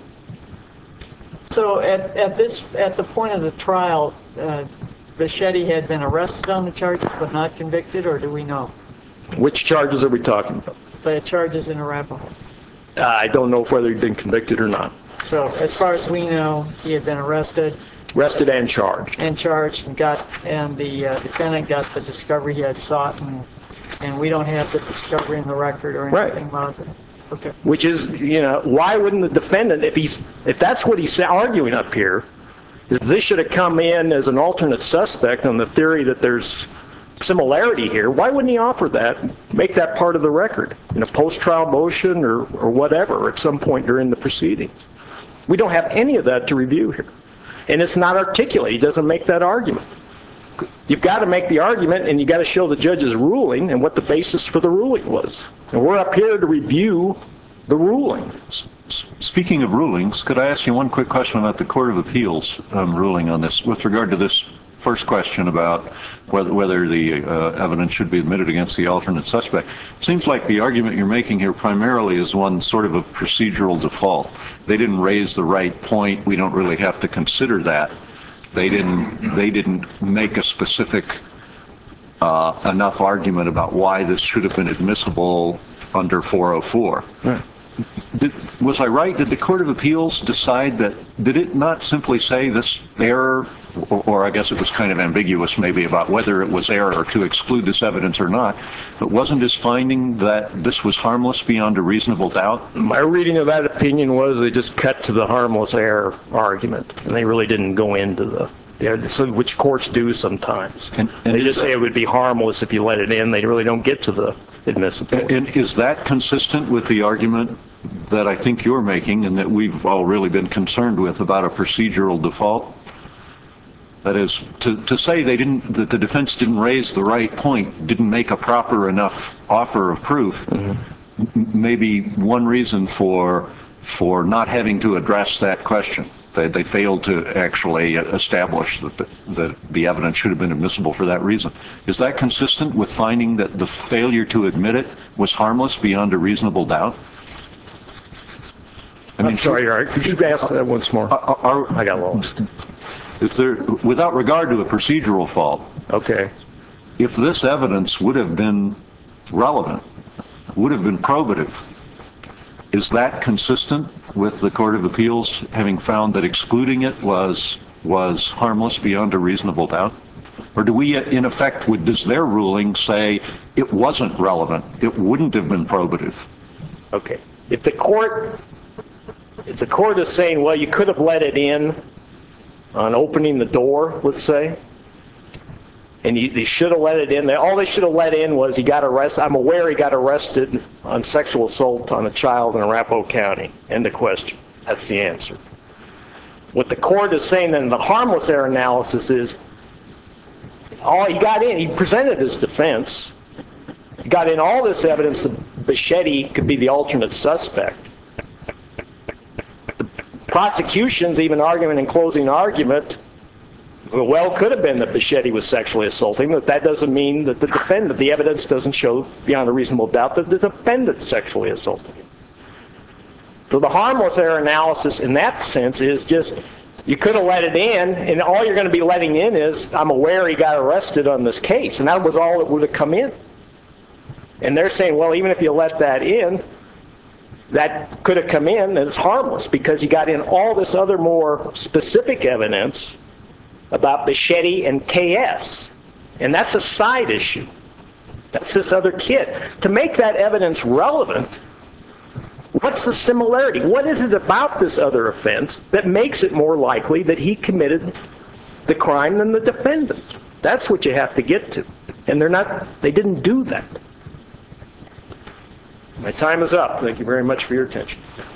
Speaker 1: So at the point of the trial, Bichetti had been arrested on the charges but not convicted, or do we know?
Speaker 6: Which charges are we talking about?
Speaker 1: The charges in Arapahoe.
Speaker 6: I don't know whether he'd been convicted or not.
Speaker 1: So as far as we know, he had been arrested.
Speaker 6: Arrested and charged.
Speaker 1: And charged, and the defendant got the discovery he had sought, and we don't have the discovery in the record or anything about it. Okay.
Speaker 6: Which is, why wouldn't the defendant, if that's what he's arguing up here, is this should have come in as an alternate suspect on the theory that there's similarity here, why wouldn't he offer that, make that part of the record in a post-trial motion or whatever at some point during the proceedings? We don't have any of that to review here. And it's not articulate. He doesn't make that argument. You've got to make the argument, and you've got to show the judge's ruling and what the basis for the ruling was. And we're up here to review the ruling.
Speaker 7: Speaking of rulings, could I ask you one quick question about the Court of Appeals ruling on this with regard to this first question about whether the evidence should be admitted against the alternate suspect? It seems like the argument you're making here primarily is one sort of procedural default. They didn't raise the right point. We don't really have to consider that. They didn't make a specific enough argument about why this should have been admissible under 404.
Speaker 6: Right.
Speaker 7: Was I right? Did the Court of Appeals decide that, did it not simply say this error, or I guess it was kind of ambiguous maybe about whether it was error to exclude this evidence or not, but wasn't his finding that this was harmless beyond a reasonable doubt?
Speaker 6: My reading of that opinion was they just cut to the harmless error argument, and they really didn't go into which courts do sometimes. And they just say it would be harmless if you let it in. They really don't get to the admissibility.
Speaker 7: And is that consistent with the argument that I think you're making and that we've all really been concerned with about a procedural default? That is, to say that the defense didn't raise the right point, didn't make a proper enough offer of proof, maybe one reason for not having to address that question. They failed to actually establish that the evidence should have been admissible for that reason. Is that consistent with finding that the failure to admit it was harmless beyond a reasonable doubt?
Speaker 6: I'm sorry, Eric. Could you ask that once more? I got lost.
Speaker 7: Without regard to a procedural fault,
Speaker 6: okay,
Speaker 7: if this evidence would have been relevant, would have been probative, is that consistent with the Court of Appeals having found that excluding it was harmless beyond a reasonable doubt? Or do we, in effect, does their ruling say it wasn't relevant, it wouldn't have been probative?
Speaker 6: Okay. If the court is saying, well, you could have let it in on opening the door, let's say, And they should have let it in. All they should have let in was he got arrested. I'm aware he got arrested on sexual assault on a child in Arapahoe County. End of question. That's the answer. What the court is saying in the harmless error analysis is, all he got in, he presented his defense. He got in all this evidence that Bichetti could be the alternate suspect. The prosecution's even arguing in closing argument, well, could have been that Bichetti was sexually assaulting, but that doesn't mean that the evidence doesn't show beyond a reasonable doubt that the defendant sexually assaulted him. So the harmless error analysis in that sense is just, you could have let it in, and all you're going to be letting in is, I'm aware he got arrested on this case, and that was all that would have come in. And they're saying, well, even if you let that in, that could have come in, and it's harmless, because you got in all this other more specific evidence about Bichetti and KS. And that's a side issue. That's this other kid. To make that evidence relevant, what's the similarity? What is it about this other offense that makes it more likely that he committed the crime than the defendant? That's what you have to get to. And they didn't do that. My time is up. Thank you very much for your attention.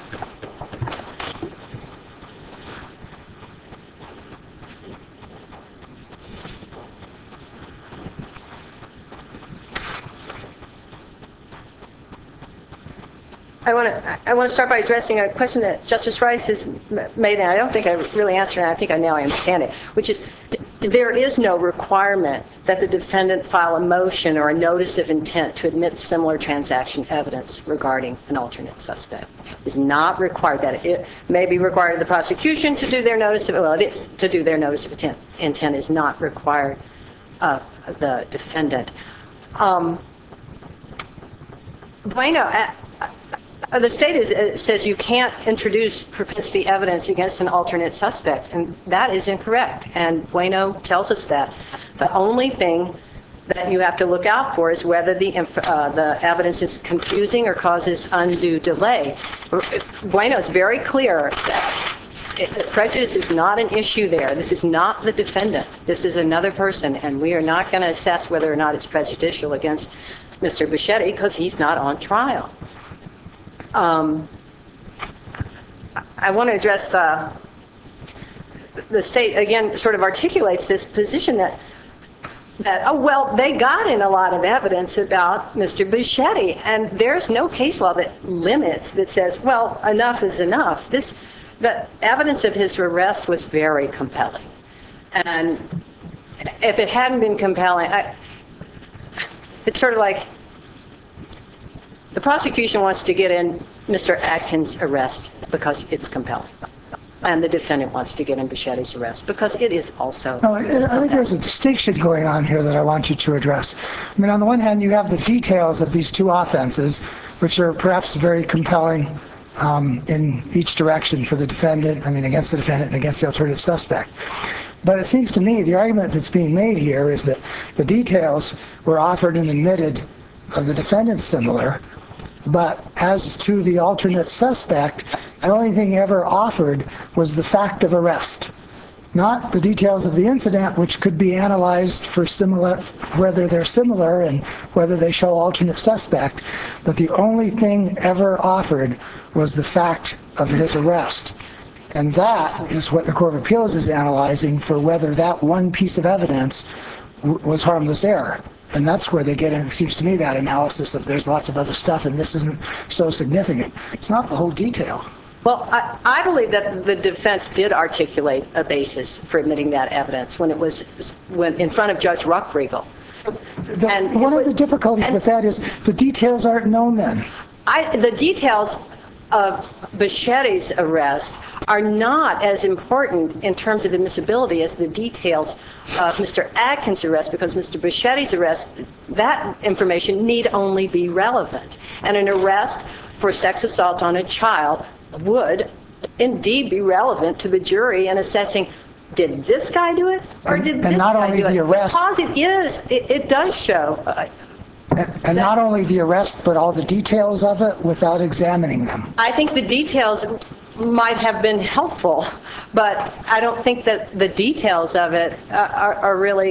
Speaker 2: I want to start by addressing a question that Justice Rice has made, and I don't think I really answered it, and I think now I understand it, which is there is no requirement that the defendant file a motion or a notice of intent to admit similar transaction evidence regarding an alternate suspect. It is not required. That it may be required of the prosecution to do their notice of, well, it is to do their notice of intent. Intent is not required of the defendant. Bueno, the state says you can't introduce propensity evidence against an alternate suspect, and that is incorrect. And Bueno tells us that. The only thing that you have to look out for is whether the evidence is confusing or causes undue delay. Bueno is very clear that prejudice is not an issue there. This is not the defendant. This is another person, and we are not going to assess whether or not it's prejudicial against Mr. Bichetti because he's not on trial. I want to address the state, again, sort of articulates this position that, oh, well, they got in a lot of evidence about Mr. Bichetti, and there's no case law that limits, that says, well, enough is enough. The evidence of his arrest was very compelling. And if it hadn't been compelling, it's sort of like the prosecution wants to get in Mr. Atkins' arrest because it's compelling. And the defendant wants to get in Bichetti's arrest because it is also
Speaker 4: No, I think there's a distinction going on here that I want you to address. I mean, on the one hand, you have the details of these two offenses, which are perhaps very compelling in each direction for the defendant, against the defendant and against the alternative suspect. But it seems to me the argument that's being made here is that the details were offered and admitted of the defendant similar, but as to the alternate suspect, the only thing ever offered was the fact of arrest, not the details of the incident, which could be analyzed for whether they're similar and whether they show alternate suspect. But the only thing ever offered was the fact of his arrest. And that is what the Court of Appeals is analyzing for whether that one piece of evidence was harmless error. And that's where they get in, it seems to me, that analysis of there's lots of other stuff and this isn't so significant. It's not the whole detail.
Speaker 2: Well, I believe that the defense did articulate a basis for admitting that evidence when in front of Judge Ruckriegel.
Speaker 4: One of the difficulties with that is the details aren't known then.
Speaker 2: The details of Bichetti's arrest are not as important in terms of admissibility as the details of Mr. Atkins' arrest, because Mr. Bichetti's arrest, that information need only be relevant. And an arrest for sex assault on a child would indeed be relevant to the jury in assessing, did this guy do it or did this guy do it? Because it does show.
Speaker 4: And not only the arrest, but all the details of it without examining them.
Speaker 2: I think the details might have been helpful, but I don't think that the details of it are really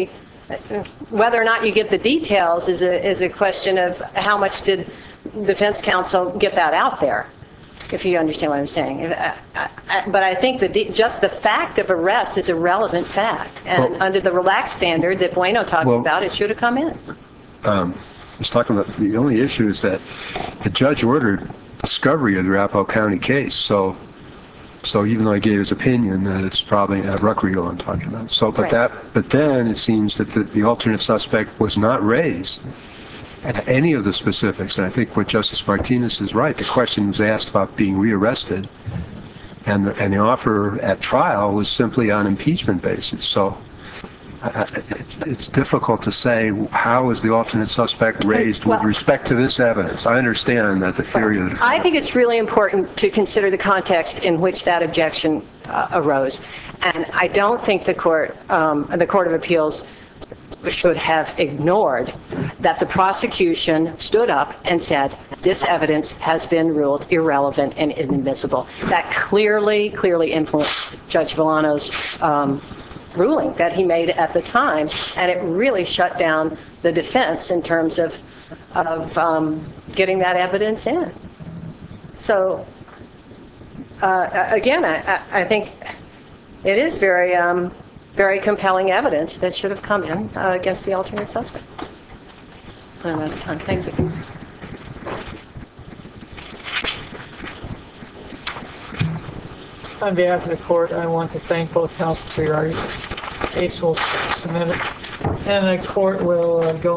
Speaker 2: whether or not you get the details is a question of how much did defense counsel get that out there, if you understand what I'm saying. But I think just the fact of arrest is a relevant fact, and under the relaxed standard that Bueno talks about, it should have come in.
Speaker 5: I was talking about, the only issue is that the judge ordered discovery of the Arapahoe County case, so even though he gave his opinion that it's probably Ruckrigo I'm talking about. So, but then it seems that the alternate suspect was not raised at any of the specifics, and I think what Justice Martinez is right. The question was asked about being rearrested, and the offer at trial was simply on impeachment basis. So it's difficult to say how is the alternate suspect raised with respect to this evidence. I understand that the theory of the
Speaker 2: I think it's really important to consider the context in which that objection arose, and I don't think the Court of Appeals should have ignored that the prosecution stood up and said this evidence has been ruled irrelevant and inadmissible. That clearly influenced Judge Villano's ruling that he made at the time, and it really shut down the defense in terms of getting that evidence in. So again, I think it is very compelling evidence that should have come in against the alternate suspect. I'm out of time. Thank you.
Speaker 1: On behalf of the court, I want to thank both counsel for your arguments. Case will submit it, and the court will go